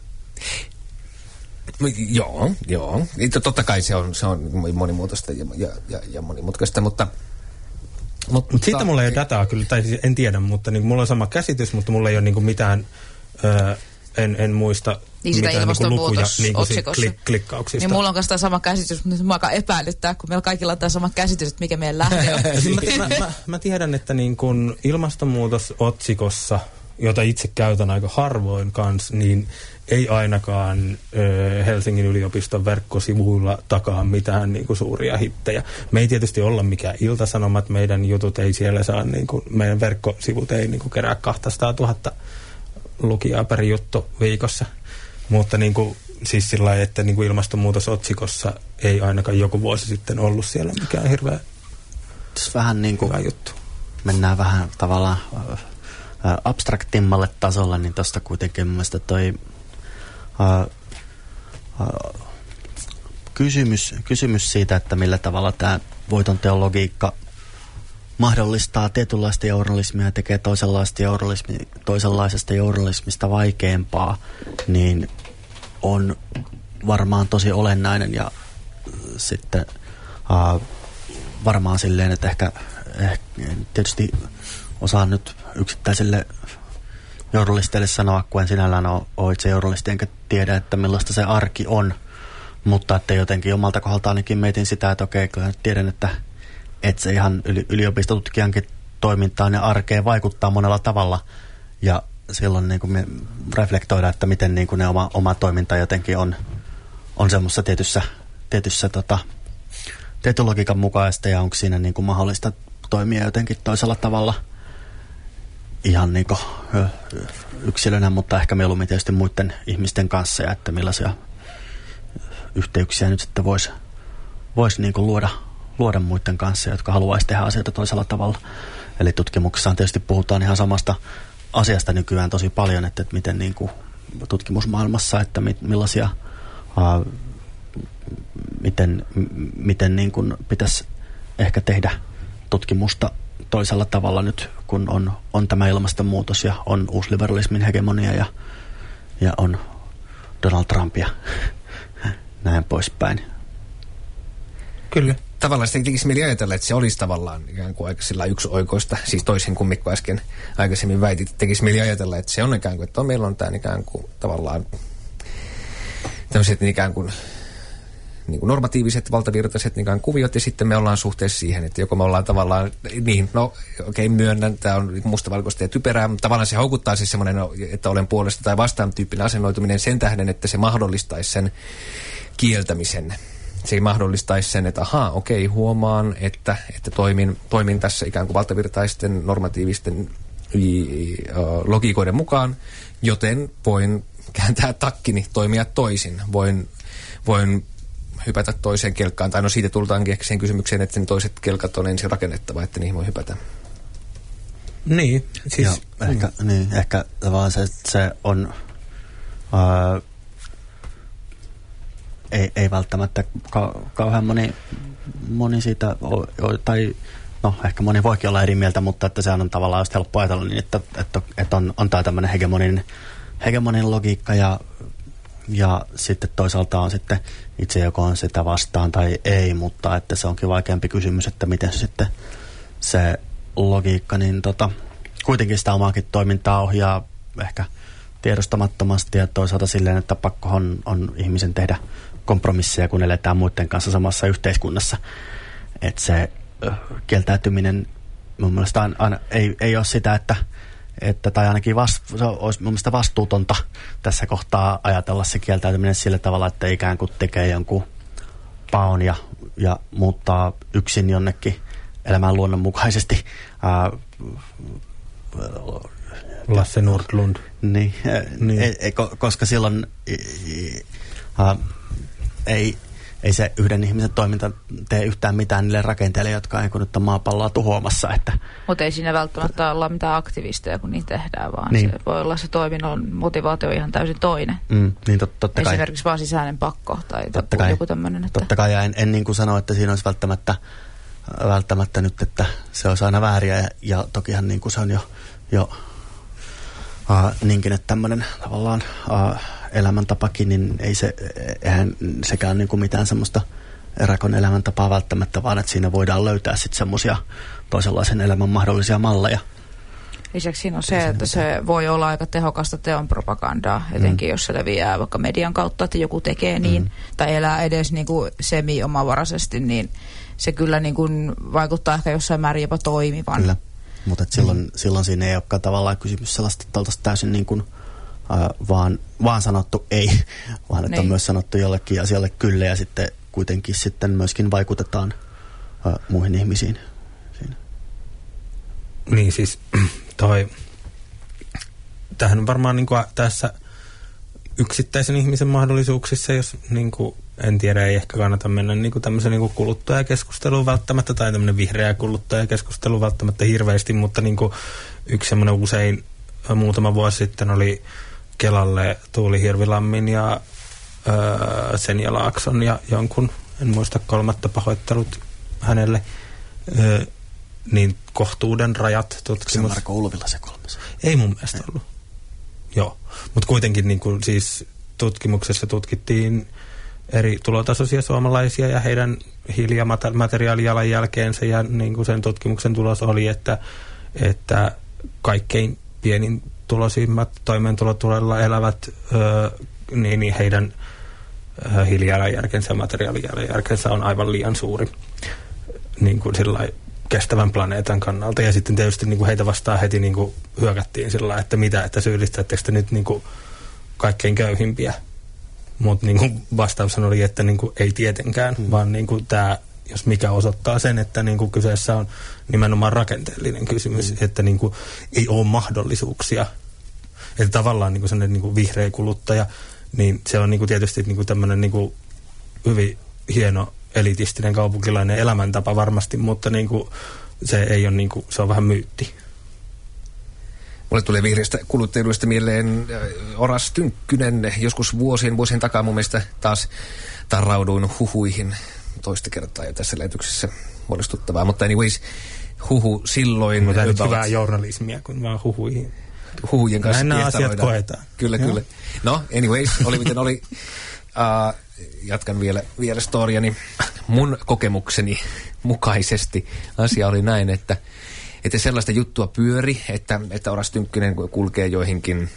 Joo. Totta kai se on monimuotoista ja monimutkaista, mutta siitä mulla ei ole dataa kyllä, tai siis en tiedä, mutta niin mulla on sama käsitys, mutta mulla ei ole niin mitään... En muista niin mitään niin lukuja niin klikkauksista. Niin mulla on kanssa sama käsitys, mutta nyt mä aika epäilyttää, kun meillä kaikilla on tämä sama käsitys, että mikä meidän lähde on. mä tiedän, että niin kun ilmastonmuutosotsikossa, jota itse käytän aika harvoin kanssa, niin ei ainakaan Helsingin yliopiston verkkosivuilla takaa mitään niin kuin suuria hittejä. Me ei tietysti olla mikään Ilta-Sanomat, meidän jutut ei siellä saa, niin kuin, meidän verkkosivut ei niin kuin kerää 200 000 lukijaa per juttu viikossa, mutta niin kuin, siis sillä lailla, että niin kuin ilmastonmuutosotsikossa ei ainakaan joku vuosi sitten ollut siellä mikään hirveä vähän niin kuin juttu. Mennään vähän tavallaan abstraktimmalle tasolle, niin tuosta kuitenkin mun mielestä toi kysymys siitä, että millä tavalla tämä voitonteon logiikka mahdollistaa tietynlaista journalismia ja tekee toisenlaisesta journalismista vaikeampaa, niin on varmaan tosi olennainen ja sitten varmaan silleen, että ehkä tietysti osaan nyt yksittäisille journalisteille sanoa, kun en sinällään ole itse journalisti enkä tiedä, että millaista se arki on, mutta että jotenkin omalta kohdalta ainakin mietin sitä, että okei, kyllä tiedän, että se ihan yliopistotutkijankin toimintaan ja arkeen vaikuttaa monella tavalla ja silloin niin kuin me reflektoidaan, että miten niin kuin ne oma toiminta jotenkin on semmoisessa tietyssä tietyn logiikan mukaista ja onko siinä niin kuin mahdollista toimia jotenkin toisella tavalla ihan niin kuin yksilönä, mutta ehkä mieluummin tietysti muiden ihmisten kanssa ja että millaisia yhteyksiä nyt sitten voisi niin kuin luoda muiden kanssa, jotka haluaisi tehdä asioita toisella tavalla. Eli tutkimuksessa tietysti puhutaan ihan samasta asiasta nykyään tosi paljon, että miten niin kuin tutkimusmaailmassa, että millaisia, miten niin kuin pitäisi ehkä tehdä tutkimusta toisella tavalla nyt, kun on tämä ilmastonmuutos ja on uusliberalismin hegemonia ja on Donald Trump ja näin poispäin. Kyllä. Tavallaan sitä tekisi mieli ajatella, että se olisi tavallaan ikään kuin aika sillä yksioikoista, siis toisin kuin Mikko äsken aikaisemmin väitit, että tekisi mieli ajatella, että se on ikään kuin, että meillä on tämä ikään kuin tavallaan tämmöiset ikään kuin niin kuin normatiiviset, valtavirtaiset ikään kuviot, ja sitten me ollaan suhteessa siihen, että joko me ollaan tavallaan, niin, no okei, myönnän, tämä on mustavalkoista ja typerää, mutta tavallaan se houkuttaa siis semmoinen, että olen puolesta tai vastaan tyyppinen asennoituminen sen tähden, että se mahdollistaisi sen kieltämisen. Se mahdollistaisi sen, että huomaan, että toimin tässä ikään kuin valtavirtaisten normatiivisten logiikoiden mukaan, joten voin kääntää takkini, toimia toisin. Voin hypätä toiseen kelkkaan. Tai no siitä tultaankin ehkä sen kysymykseen, että sen toiset kelkat on ensin rakennettava, että niihin voi hypätä. Niin, siis... Ehkä vaan se on... Ei välttämättä kauhean moni siitä, tai no ehkä moni voikin olla eri mieltä, mutta että sehän on tavallaan just helppo ajatella niin, että on tämä tämmöinen hegemoninen logiikka ja sitten toisaalta on sitten itse joko on sitä vastaan tai ei, mutta että se onkin vaikeampi kysymys, että miten sitten se logiikka niin kuitenkin sitä omaakin toimintaa ohjaa ehkä tiedostamattomasti ja toisaalta silleen, että pakko on ihmisen tehdä kompromisseja, kun eletään muiden kanssa samassa yhteiskunnassa. Että se kieltäytyminen mun mielestä aina ei ole sitä, että tai ainakin se olisi mun mielestä vastuutonta tässä kohtaa ajatella se kieltäytyminen sillä tavalla, että ikään kuin tekee jonkun paon ja muuttaa yksin jonnekin elämään luonnonmukaisesti. Lasse Nordlund. Niin. Koska silloin ei se yhden ihmisen toiminta tee yhtään mitään niille rakenteille, jotka ei kun nyt on maapalloa tuhoamassa. Mutta ei siinä välttämättä olla mitään aktivisteja, kun niitä tehdään, vaan niin. Se voi olla se toiminnan motivaatio ihan täysin toinen. Niin totta kai. Esimerkiksi vaan sisäinen pakko tai joku tämmöinen. Totta kai, ja en niin kuin sano, että siinä olisi välttämättä nyt, että se olisi aina vääriä, ja tokihan niin kuin se on jo niinkin, että tämmöinen tavallaan elämäntapakin, niin eihän sekään niin kuin mitään semmoista erakon elämäntapaa välttämättä, vaan että siinä voidaan löytää sitten semmoisia toisenlaisen elämän mahdollisia malleja. Lisäksi siinä on se, että se voi olla aika tehokasta teon propagandaa, etenkin jos se leviää vaikka median kautta, että joku tekee niin, tai elää edes niin kuin semi-omavaraisesti, niin se kyllä niin kuin vaikuttaa ehkä jossain määrin jopa toimivan. Kyllä, mutta silloin siinä ei olekaan tavallaan kysymys sellaista, että oltaisiin täysin niin kuin vaan sanottu ei, vaan että on myös sanottu jollekin asialle kyllä ja sitten kuitenkin sitten myöskin vaikutetaan muihin ihmisiin siinä. Niin siis tämähän on varmaan niin kuin tässä yksittäisen ihmisen mahdollisuuksissa, jos niin kuin, en tiedä, ei ehkä kannata mennä niin kuin tämmöisen niin kuin kuluttajakeskusteluun välttämättä tai tämmöinen vihreä kuluttajakeskustelu välttämättä hirveästi, mutta niin kuin yksi semmoinen usein muutama vuosi sitten oli Kelalle Tuuli Hirvilammin ja Senja Laakson ja jonkun, en muista 3. pahoittelut hänelle, niin kohtuuden rajat tutkimus. Se on Marko Ulvila se 3. Ei mun mielestä ollut. Joo, mutta kuitenkin niin kuin, siis tutkimuksessa tutkittiin eri tulotasoisia suomalaisia ja heidän hiili- ja materiaalijalanjälkeensä ja niin kuin sen tutkimuksen tulos oli, että kaikkein pienin tulosimmat toimeentulotuloilla elävät, niin heidän hiilijalanjälkensä ja materiaalijalanjälkensä on aivan liian suuri niin kuin sillai kestävän planeetan kannalta. Ja sitten tietysti niin kuin heitä vastaan heti niin kuin hyökättiin sillä, että mitä, että syyllistättekö te nyt niin kuin kaikkein köyhimpiä. Mutta niin vastaus oli, että niin kuin ei tietenkään, vaan niin kuin tämä, jos mikä osoittaa sen, että niin kuin kyseessä on nimenomaan rakenteellinen kysymys, että niin kuin ei ole mahdollisuuksia. Että tavallaan niin kuin sellainen niin kuin vihreä kuluttaja, niin se on niin kuin tietysti niin kuin tämmöinen niin kuin hyvin hieno elitistinen kaupunkilainen elämäntapa varmasti, mutta niin kuin se ei ole niin kuin, se on vähän myytti. Mulle tulee vihreistä kuluttajuudesta mieleen Oras Tynkkynen joskus vuosien takaa mun mielestä taas tarrauduin huhuihin toista kertaa jo tässä lähetyksessä. Huolestuttavaa, mutta anyways, huhu silloin. Mutta tämä nyt hyvää journalismia, kun vaan huhuihin. Huhujen kanssa nämä asiat koetaan. Kyllä. No, anyways, oli miten oli. Jatkan vielä storiani. Mun kokemukseni mukaisesti asia oli näin, että sellaista juttua pyöri, että Oras Tynkkynen kulkee joihinkin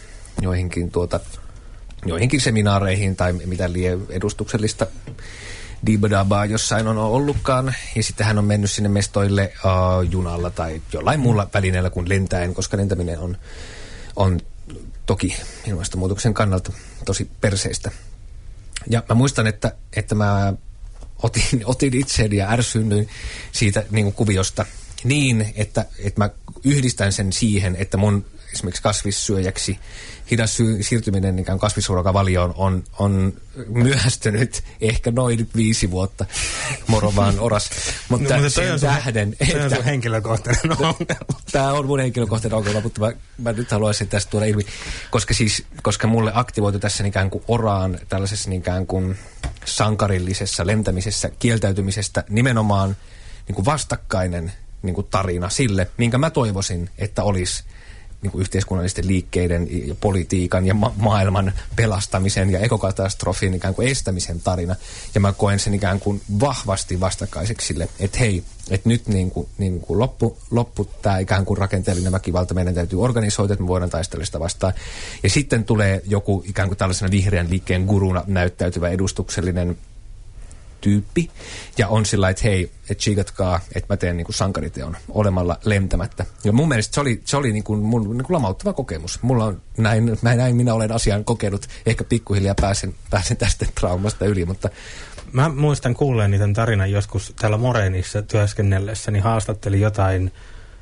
seminaareihin tai mitä lie edustuksellista diibadabaa jossain on ollutkaan. Ja sitten hän on mennyt sinne mestoille junalla tai jollain muulla välineellä kuin lentäen, koska lentäminen on toki ilmastonmuutoksen kannalta tosi perseistä. Ja mä muistan, että mä otin itseäni ja ärsyynnyin siitä niin kuin kuviosta niin, että mä yhdistän sen siihen, että mun esimerkiksi kasvissyöjäksi. Hidas siirtyminen ikään kasvisruokavalioon on myöhästynyt ehkä noin 5 vuotta. Moro vaan oras. Mutta sen tähden... Tämä on sun henkilökohtainen ongelma. Tämä on mun henkilökohtainen ongelma, mutta mä nyt haluaisin tästä tuoda ilmi, koska mulle aktivoitu tässä ikään kuin oraan tällaisessa ikään kuin sankarillisessa lentämisessä, kieltäytymisestä nimenomaan niin kuin vastakkainen niin kuin tarina sille, minkä mä toivoisin, että olisi niin kuin yhteiskunnallisten liikkeiden ja politiikan ja maailman pelastamisen ja ekokatastrofin ikään kuin estämisen tarina. Ja mä koen sen ikään kuin vahvasti vastakkaiseksi sille, että hei, että nyt niin kuin loppu tämä ikään kuin rakenteellinen väkivalta meidän täytyy organisoida, että me voidaan taistella sitä vastaan. Ja sitten tulee joku ikään kuin tällaisena vihreän liikkeen guruna näyttäytyvä edustuksellinen tyyppi, ja on sillä, että hei, että chiikatkaa, että mä teen niin kuin sankariteon olemalla lentämättä. Ja mun mielestä se oli niin kuin mun niin kuin lamauttava kokemus. Mulla on näin minä olen asian kokenut. Ehkä pikkuhiljaa pääsen tästä traumasta yli, mutta... Mä muistan kuulleeni tämän tarinan joskus täällä Moreenissa työskennellessä, niin haastattelin jotain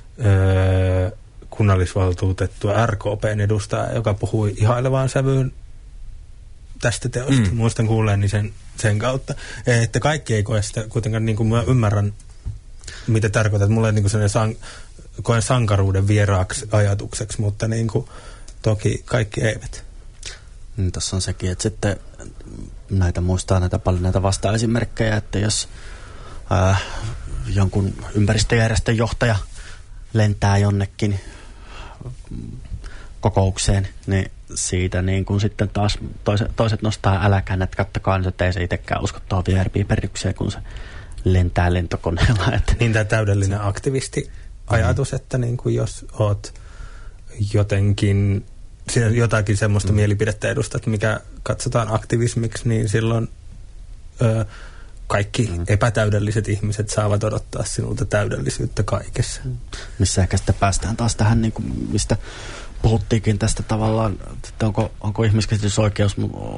kunnallisvaltuutettua RKP:n edustajaa, joka puhui ihailevaan sävyyn tästä teosta. Muistan kuulleeni sen kautta. Että kaikki ei koe sitä kuitenkaan, niin kuin mä ymmärrän, mitä tarkoitat. Mulla ei niin kuin koen sankaruuden vieraaksi ajatukseksi, mutta niin kuin, toki kaikki eivät. Tässä on sekin, että sitten muistaa paljon näitä vasta-esimerkkejä, että jos jonkun ympäristöjärjestön johtaja lentää jonnekin kokoukseen, niin siitä niin kun sitten taas toiset nostaa äläkään, että kattokaa nyt, että ei se itsekään usko tuohon VR-piperrykseen, kun se lentää lentokoneella. Että niin tämä täydellinen aktivisti-ajatus, että niin kuin jos oot jotenkin jotakin semmoista mielipidettä edustat, mikä katsotaan aktivismiksi, niin silloin kaikki epätäydelliset ihmiset saavat odottaa sinulta täydellisyyttä kaikessa. Missä ehkä sitten päästään taas tähän, niin kuin, mistä puhuttiinkin tästä tavallaan, että onko ihmiskäsitysoikeus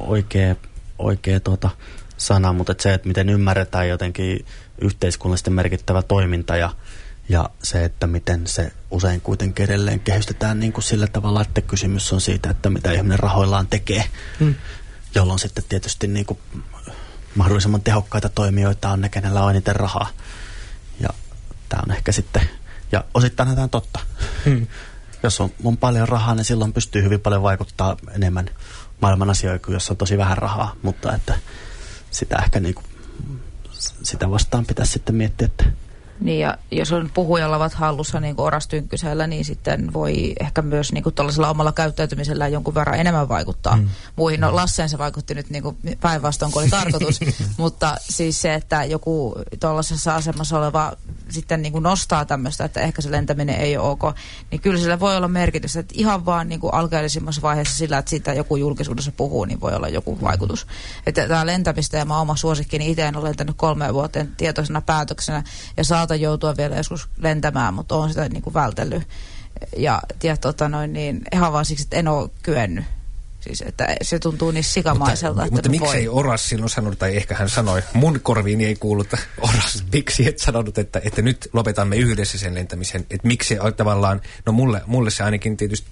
oikea sana, mutta että se, että miten ymmärretään jotenkin yhteiskunnallisesti merkittävä toiminta ja se, että miten se usein kuitenkin edelleen kehystetään niin kuin sillä tavalla, että kysymys on siitä, että mitä ihminen rahoillaan tekee, jolloin sitten tietysti niin kuin mahdollisimman tehokkaita toimijoita on ne, kenellä on eniten rahaa. Ja tämä on ehkä sitten, ja osittain tämä on totta. Jos on paljon rahaa, niin silloin pystyy hyvin paljon vaikuttaa enemmän maailman asioihin kuin jos on tosi vähän rahaa, mutta että sitä ehkä niin kuin, sitä vastaan pitäisi sitten miettiä, että niin, ja jos on puhujalavat hallussa niin kuin Oras Tynkkysellä, niin sitten voi ehkä myös niin kuin tuollaisella omalla käyttäytymisellä jonkun verran enemmän vaikuttaa muihin. No Lasseen se vaikutti nyt niin kuin päinvastoin, kun oli tarkoitus, mutta siis se, että joku tuollaisessa asemassa oleva sitten niin kuin nostaa tämmöistä, että ehkä se lentäminen ei ole ok, niin kyllä sillä voi olla merkitystä, että ihan vaan niin kuin alkeellisimmassa vaiheessa sillä, että siitä joku julkisuudessa puhuu, niin voi olla joku vaikutus. Että tämä lentämistä ja oma suosikki, niin itse en ole lentänyt 3 vuoteen tietoisena päätöksenä ja saatan joutua vielä joskus lentämään, mutta olen sitä niin kuin vältellyt. Ja niin ihan vaan siksi, että en ole kyennyt. Siis, että se tuntuu niin sikamaiselta. Mutta miksei Oras silloin sanonut, tai ehkä hän sanoi, mun korviini ei kuulu, että Oras, miksi et sanonut, että nyt lopetamme yhdessä sen lentämisen. Että miksi tavallaan, no mulle se ainakin tietysti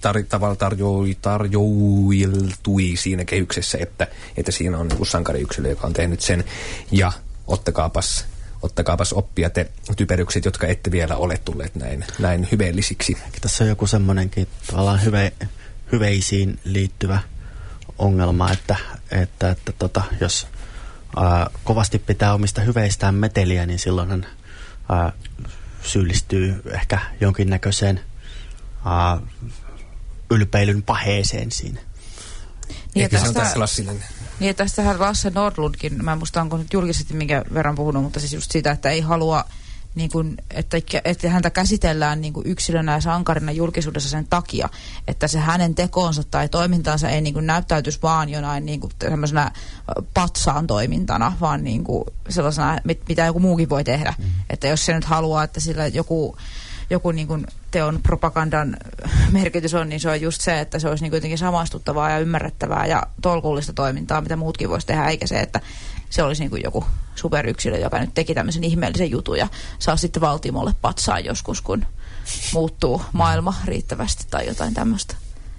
tarjoiltui siinä kehyksessä, että siinä on niin sankariyksilö, joka on tehnyt sen, ja ottakaapas oppia te typerykset, jotka ette vielä ole tulleet näin hyveellisiksi. Tässä on joku semmoinenkin tavallaan hyveisiin liittyvä ongelma, että jos kovasti pitää omista hyveistään meteliä, niin silloin hän syyllistyy ehkä jonkinnäköiseen ylpeilyn paheeseen siinä. Niin, ja tästähän Lasse Nordlundkin, mä en muista onko nyt julkisesti minkä verran puhunut, mutta siis just sitä, että ei halua, niin kuin, että häntä käsitellään niin kuin yksilönä ja sankarina julkisuudessa sen takia, että se hänen tekonsa tai toimintansa ei niin kuin näyttäytyisi vaan jonain niin kuin semmoisena patsaan toimintana, vaan niin kuin sellaisena, mitä joku muukin voi tehdä. Että jos se nyt haluaa, että sillä joku niin kuin teon propagandan merkitys on, niin se on just se, että se olisi niin jotenkin samastuttavaa ja ymmärrettävää ja tolkullista toimintaa, mitä muutkin voisi tehdä, eikä se, että se olisi niin kuin joku superyksilö, joka nyt teki tämmöisen ihmeellisen jutun ja saa sitten valtimolle patsaa joskus, kun muuttuu maailma riittävästi tai jotain tämmöistä.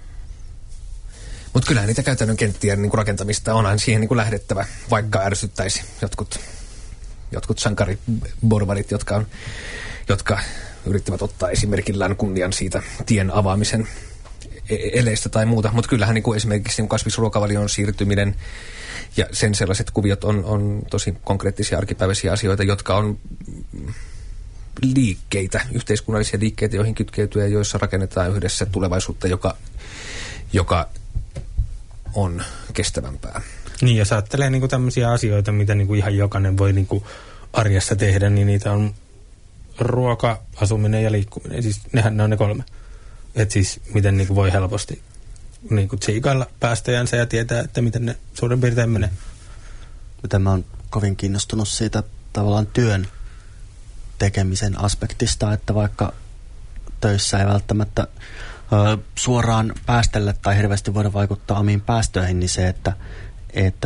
Mutta kyllähän niitä käytännön kenttien niin rakentamista onhan siihen niin lähdettävä, vaikka ärsyttäisi jotkut sankariborvarit, jotka yrittävät ottaa esimerkillään kunnian siitä tien avaamisen eleistä tai muuta. Mutta kyllähän niin esimerkiksi niin kasvisruokavalion siirtyminen ja sen sellaiset kuviot on tosi konkreettisia arkipäiväisiä asioita, jotka on liikkeitä, yhteiskunnallisia liikkeitä, joihin kytkeytyy ja joissa rakennetaan yhdessä tulevaisuutta, joka on kestävämpää. Niin, jos ajattelee niin kuin tämmöisiä asioita, mitä niin kuin ihan jokainen voi niin kuin arjessa tehdä, niin niitä on ruoka, asuminen ja liikkuminen. Siis nehän ne on ne 3. Että siis miten niin kuin voi helposti niin kuin tsiikailla päästöjänsä ja tietää, että miten ne suurin piirtein menee. Mä oon kovin kiinnostunut siitä tavallaan työn tekemisen aspektista, että vaikka töissä ei välttämättä suoraan päästellä tai hirveästi voida vaikuttaa omiin päästöihin, niin se, että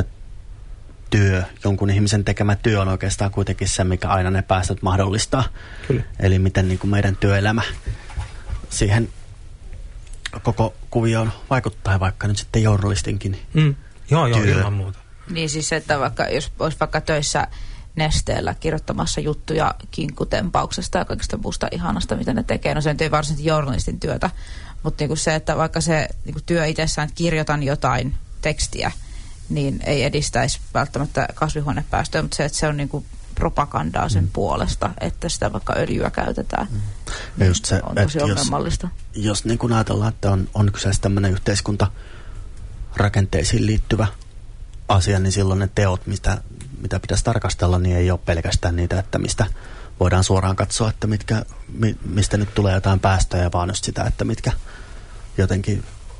jonkun ihmisen tekemä työ on oikeastaan kuitenkin se, mikä aina ne päästöt mahdollistaa. Kyllä. Eli miten niin kuin meidän työelämä siihen koko kuvioon vaikuttaa, vaikka nyt sitten journalistinkin Joo, ilman muuta. Niin siis, että jos olisi vaikka töissä Nesteellä kirjoittamassa juttuja kinkkutempauksesta ja kaikista muusta ihanasta, mitä ne tekee. No se ei varsinaisesti journalistin työtä, mutta niinku se, että vaikka se niinku työ itsessään, että kirjoitan jotain tekstiä, niin ei edistäisi välttämättä kasvihuonepäästöjä, mutta se, että se on niinku propagandaa sen puolesta, että sitä vaikka öljyä käytetään, ja just se, on tosi ongelmallista. Jos niin kun ajatellaan, että on kyseessä tämmöinen yhteiskuntarakenteisiin liittyvä asia, niin silloin ne teot, mitä pitäisi tarkastella, niin ei ole pelkästään niitä, että mistä voidaan suoraan katsoa, että mistä nyt tulee jotain päästöjä, vaan just sitä, että mitkä jotenkin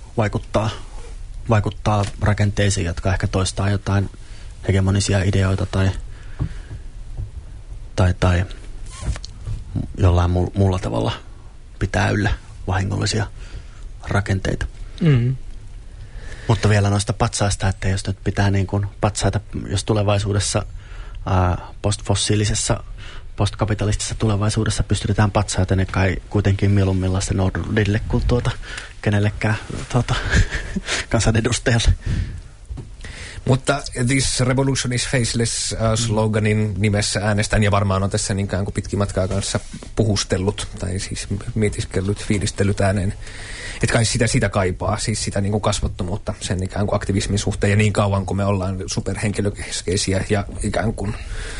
vaikuttaa rakenteisiin, jotka ehkä toistaa jotain hegemonisia ideoita tai jollain muulla tavalla pitää yllä vahingollisia rakenteita. Mutta vielä noista patsaista, että jos nyt pitää niin kuin patsaita, jos tulevaisuudessa postfossiilisessa, postkapitalistisessa tulevaisuudessa pystytään patsaita, niin kai kuitenkin mieluummilla se Nordille kuin kenellekään kansanedustajalle. Mutta This Revolution is Faceless sloganin nimessä äänestän ja varmaan on tässä niinkään kuin pitkin matkaa kanssa puhustellut tai siis mietiskellyt, fiilistellyt ääneen. Että kai sitä kaipaa, siis sitä niin kuin kasvottomuutta sen ikään kuin aktivismin suhteen ja niin kauan kuin me ollaan superhenkilökeskeisiä ja ikään kuin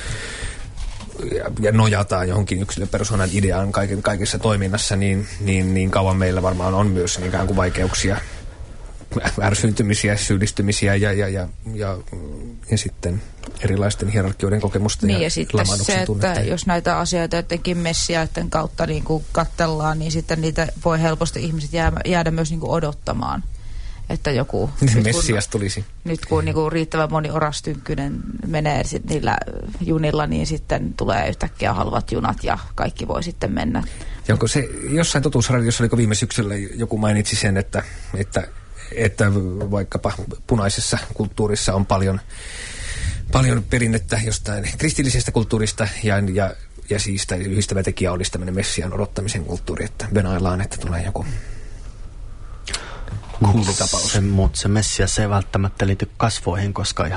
ja nojataan johonkin yksilöpersonan ideaan kaikessa toiminnassa, niin kauan meillä varmaan on myös ikään kuin vaikeuksia, ärsyyntymisiä, syyllistymisiä ja sitten erilaisten hierarkioiden kokemusta niin, ja ja sitten se, että jos näitä asioita jotenkin messiaiden kautta niin kuin katsellaan, niin sitten niitä voi helposti ihmiset jäädä myös niin kuin odottamaan, että joku messias tulisi. Nyt kun niin kuin riittävän moni orastynkkynen menee sit niillä junilla, niin sitten tulee yhtäkkiä halvat junat ja kaikki voi sitten mennä. Ja onko se jossain totuusradiossa, oliko viime syksyllä joku mainitsi sen, että vaikkapa punaisessa kulttuurissa on paljon perinnettä jostain kristillisestä kulttuurista ja siis yhdistävä tekijä olisi tämmöinen messian odottamisen kulttuuri, että venaillaan, että tulee joku kuulutapaus. Mutta se messias ei välttämättä liity kasvoihin, koska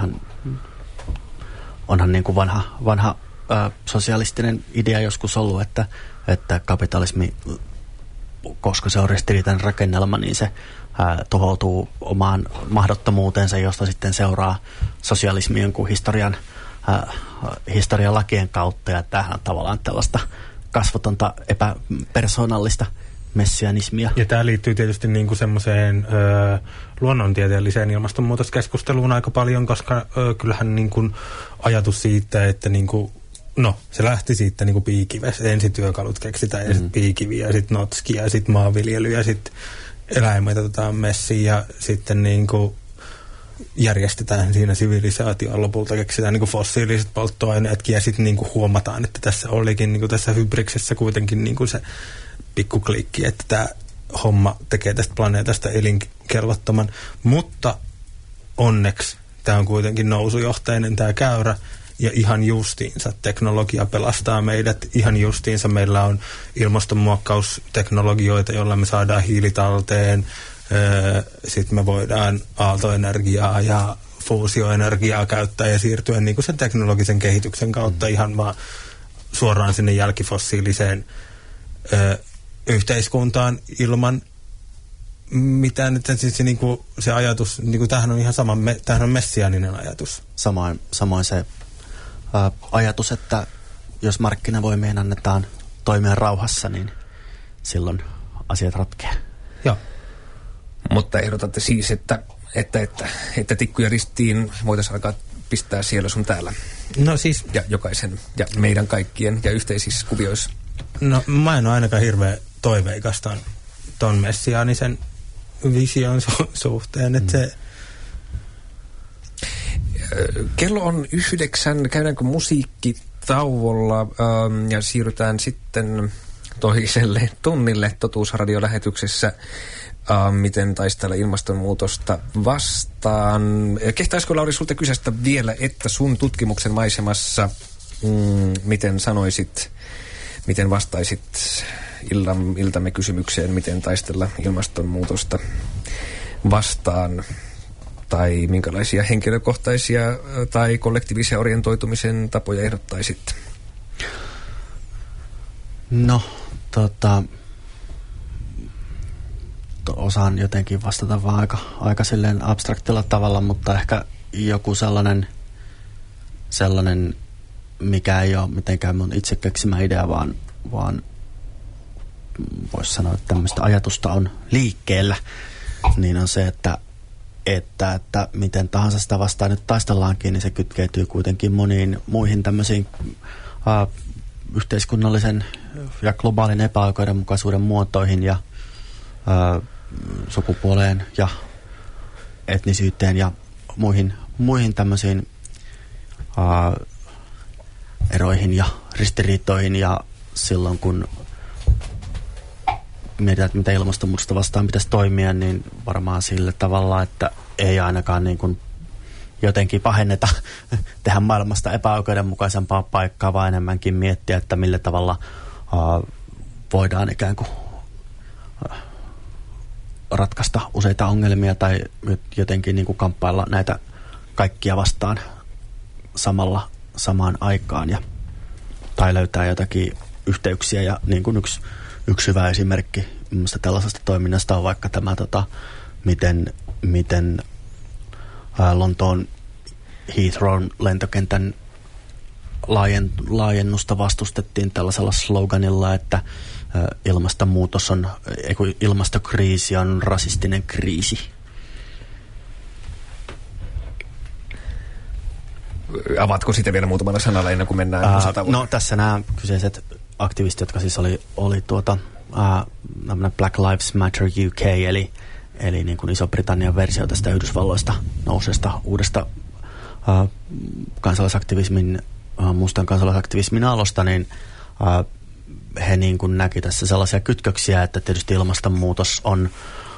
onhan niin kuin vanha sosialistinen idea joskus ollut, että kapitalismi, koska se on ristiriitainen rakennelma, niin se tuhoutuu omaan mahdottomuuteensa, josta sitten seuraa sosialismi jonkun historian lakien kautta, ja tämähän on tavallaan tällaista kasvotonta epäpersoonallista messianismia. Ja tämä liittyy tietysti niin kuin semmoiseen luonnontieteelliseen ilmastonmuutoskeskusteluun aika paljon, koska kyllähän niin kuin ajatus siitä, että niin kuin, se lähti siitä niin kuin piikivestä. Ensin työkalut keksitään ja sitten piikiviä ja sitten notski ja sitten maanviljely ja sitten eläimet otetaan messiin ja sitten niin kuin järjestetään siinä sivilisaatioon, lopulta keksitään niin kuin fossiiliset polttoaineetkin ja sitten niin kuin huomataan, että tässä olikin niin kuin tässä hybriksessä kuitenkin niin kuin se pikkuklikki, että tämä homma tekee tästä planeetasta elinkelvottoman, mutta onneksi tämä on kuitenkin nousujohteinen tämä käyrä ja ihan justiinsa teknologia pelastaa meidät. Ihan justiinsa meillä on ilmastonmuokkausteknologioita, joilla me saadaan hiilitalteen. Sitten me voidaan aaltoenergiaa ja fuusioenergiaa käyttää ja siirtyä niin kuin sen teknologisen kehityksen kautta ihan vaan suoraan sinne jälkifossiiliseen yhteiskuntaan ilman mitään, että siis niin kuin se ajatus, niin kuin tämähän on ihan sama, tämähän on messiaaninen ajatus. Samoin se ajatus, että jos markkinavoimien annetaan toimia rauhassa, niin silloin asiat ratkeaa. Joo. Mutta ehdotatte siis, että tikkuja ristiin voitaisiin alkaa pistää siellä sun täällä. No siis... Ja jokaisen ja meidän kaikkien ja yhteisissä kuvioissa. No mä en ole ainakaan hirveän toiveikas ton messiaanisen vision suhteen, että se... Kello on 9, käydäänkö musiikkitauolla ja siirrytään sitten toiselle tunnille Totuusradio-lähetyksessä. Miten taistella ilmastonmuutosta vastaan. Kehtaisiko, Lauri, sulta kysästä vielä, että sun tutkimuksen maisemassa, miten sanoisit, miten vastaisit iltamme kysymykseen, miten taistella ilmastonmuutosta vastaan, tai minkälaisia henkilökohtaisia tai kollektiivisia orientoitumisen tapoja ehdottaisit? No, osaan jotenkin vastata vaan aika silleen abstraktilla tavalla, mutta ehkä joku sellainen mikä ei ole mitenkään mun itse keksimä idea, vaan voisi sanoa, että tämmöistä ajatusta on liikkeellä, niin on se, että miten tahansa sitä vastaan nyt taistellaankin, niin se kytkeytyy kuitenkin moniin muihin tämmöisiin yhteiskunnallisen ja globaalin epäoikeudenmukaisuuden muotoihin ja sukupuoleen ja etnisyyteen ja muihin tämmöisiin eroihin ja ristiriitoihin, ja silloin kun mietitään, että mitä ilmastonmuutosta vastaan pitäisi toimia, niin varmaan sillä tavalla, että ei ainakaan niin kuin jotenkin pahenneta tehdä maailmasta epäoikeudenmukaisempaa paikkaa, vaan enemmänkin miettiä, että millä tavalla voidaan ikään kuin ratkaista useita ongelmia tai jotenkin niin kuin kamppailla näitä kaikkia vastaan samaan aikaan tai löytää jotakin yhteyksiä. Ja niin kuin yksi hyvä esimerkki tällaisesta toiminnasta on vaikka tämä, miten Lontoon Heathrown lentokentän laajennusta vastustettiin tällaisella sloganilla, että ilmastokriisi on rasistinen kriisi. Avaatko sitä vielä muutamalla sanalla ennen kuin mennään musatauolle? No tässä nämä kyseiset aktivistit, jotka siis oli Black Lives Matter UK, eli niin kuin Iso-Britannian versio tästä Yhdysvalloista nousesta uudesta mustan kansalaisaktivismin alosta, niin he niin kuin näki tässä sellaisia kytköksiä, että tietysti ilmastonmuutos on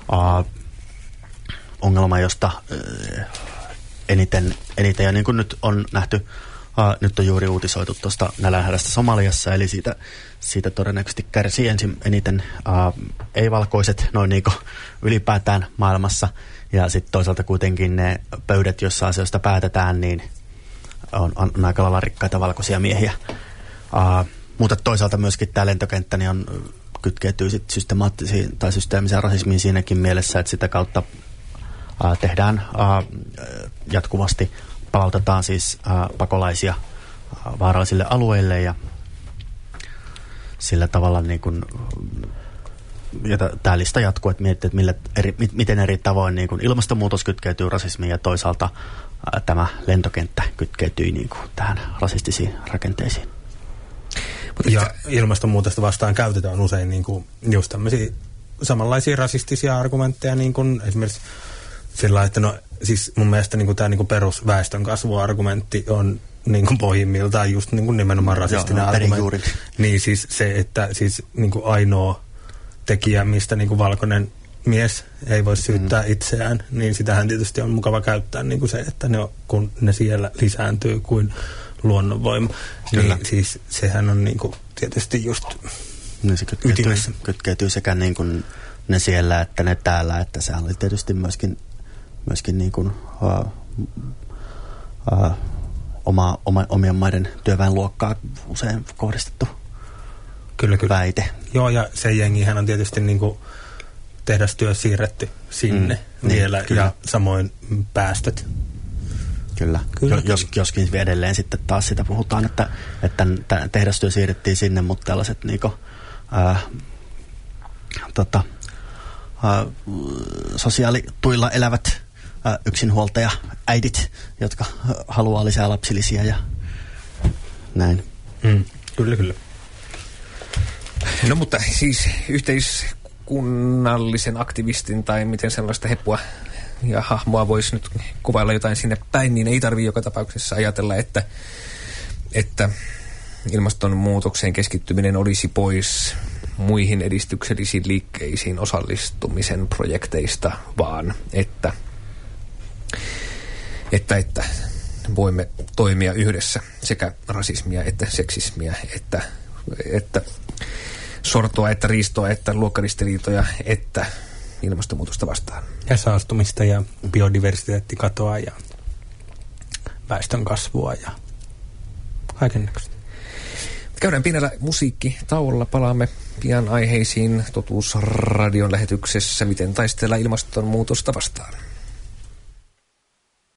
ongelma, josta eniten ja niin kuin nyt on nähty, nyt on juuri uutisoitu tuosta nälänhädästä Somaliassa, eli siitä todennäköisesti kärsii eniten ei-valkoiset noin niin kuin ylipäätään maailmassa, ja sitten toisaalta kuitenkin ne pöydät, joissa asioista päätetään, niin on aika lailla rikkaita valkoisia miehiä. Mutta toisaalta myöskin tämä lentokenttä niin kytkeytyy sit systemaattisiin tai systeemiseen rasismiin siinäkin mielessä, että sitä kautta tehdään jatkuvasti, palautetaan siis pakolaisia vaarallisille alueille, ja sillä tavalla niin kuin, ja tämä lista jatkuu, että miettii, että miten eri tavoin niin kuin ilmastonmuutos kytkeytyy rasismiin, ja toisaalta tämä lentokenttä kytkeytyy niin kuin tähän rasistisiin rakenteisiin. Ja ilmastonmuutosta vastaan käytetään usein niin kuin just tämmöisiä samanlaisia rasistisia argumentteja, niin kuin esimerkiksi sillä, että no siis mun mielestä niin kuin tämä niin kuin perusväestön kasvuargumentti on niin kuin pohjimmiltaan just niin kuin nimenomaan rasistinen argumentti. Niin siis se, että siis niin kuin ainoa tekijä, mistä niin kuin valkoinen mies ei voi syyttää itseään, niin sitähän tietysti on mukava käyttää niin kuin se, että kun ne siellä lisääntyy kuin luonnonvoima. Kyllä. Niin, siis sehän on niinku tietysti just niin se kytkeytyy sekä niin kuin ne siellä että ne täällä, että sehän oli tietysti myöskin niin kuin, omien maiden työväenluokkaa usein kohdistettu kyllä. väite. Joo, ja se jengihän on tietysti niinku tehdastyö siirretty sinne vielä, kyllä. Ja samoin päästöt. Kyllä. Joskin edelleen sitten taas sitä puhutaan, että tehdastyö siirrettiin sinne, mutta tällaiset niinku, sosiaalituilla elävät yksinhuoltaja äidit, jotka haluaa lisää lapsilisiä ja näin. Kyllä. No mutta siis yhteiskunnallisen aktivistin tai miten sellaista heppua ja hahmoa voisi nyt kuvailla jotain sinne päin, niin ei tarvitse joka tapauksessa ajatella, että ilmastonmuutokseen keskittyminen olisi pois muihin edistyksellisiin liikkeisiin osallistumisen projekteista, vaan että voimme toimia yhdessä sekä rasismia että seksismiä, että sortoa, että riistoa, että luokkaristiriitoja, että ilmastonmuutosta vastaan. Ja saastumista ja biodiversiteettikatoa ja väestön kasvua ja kaikennäköistä. Käydään pienellä musiikkitauolla. Palaamme pian aiheisiin Totuusradion lähetyksessä, miten taistella ilmastonmuutosta vastaan.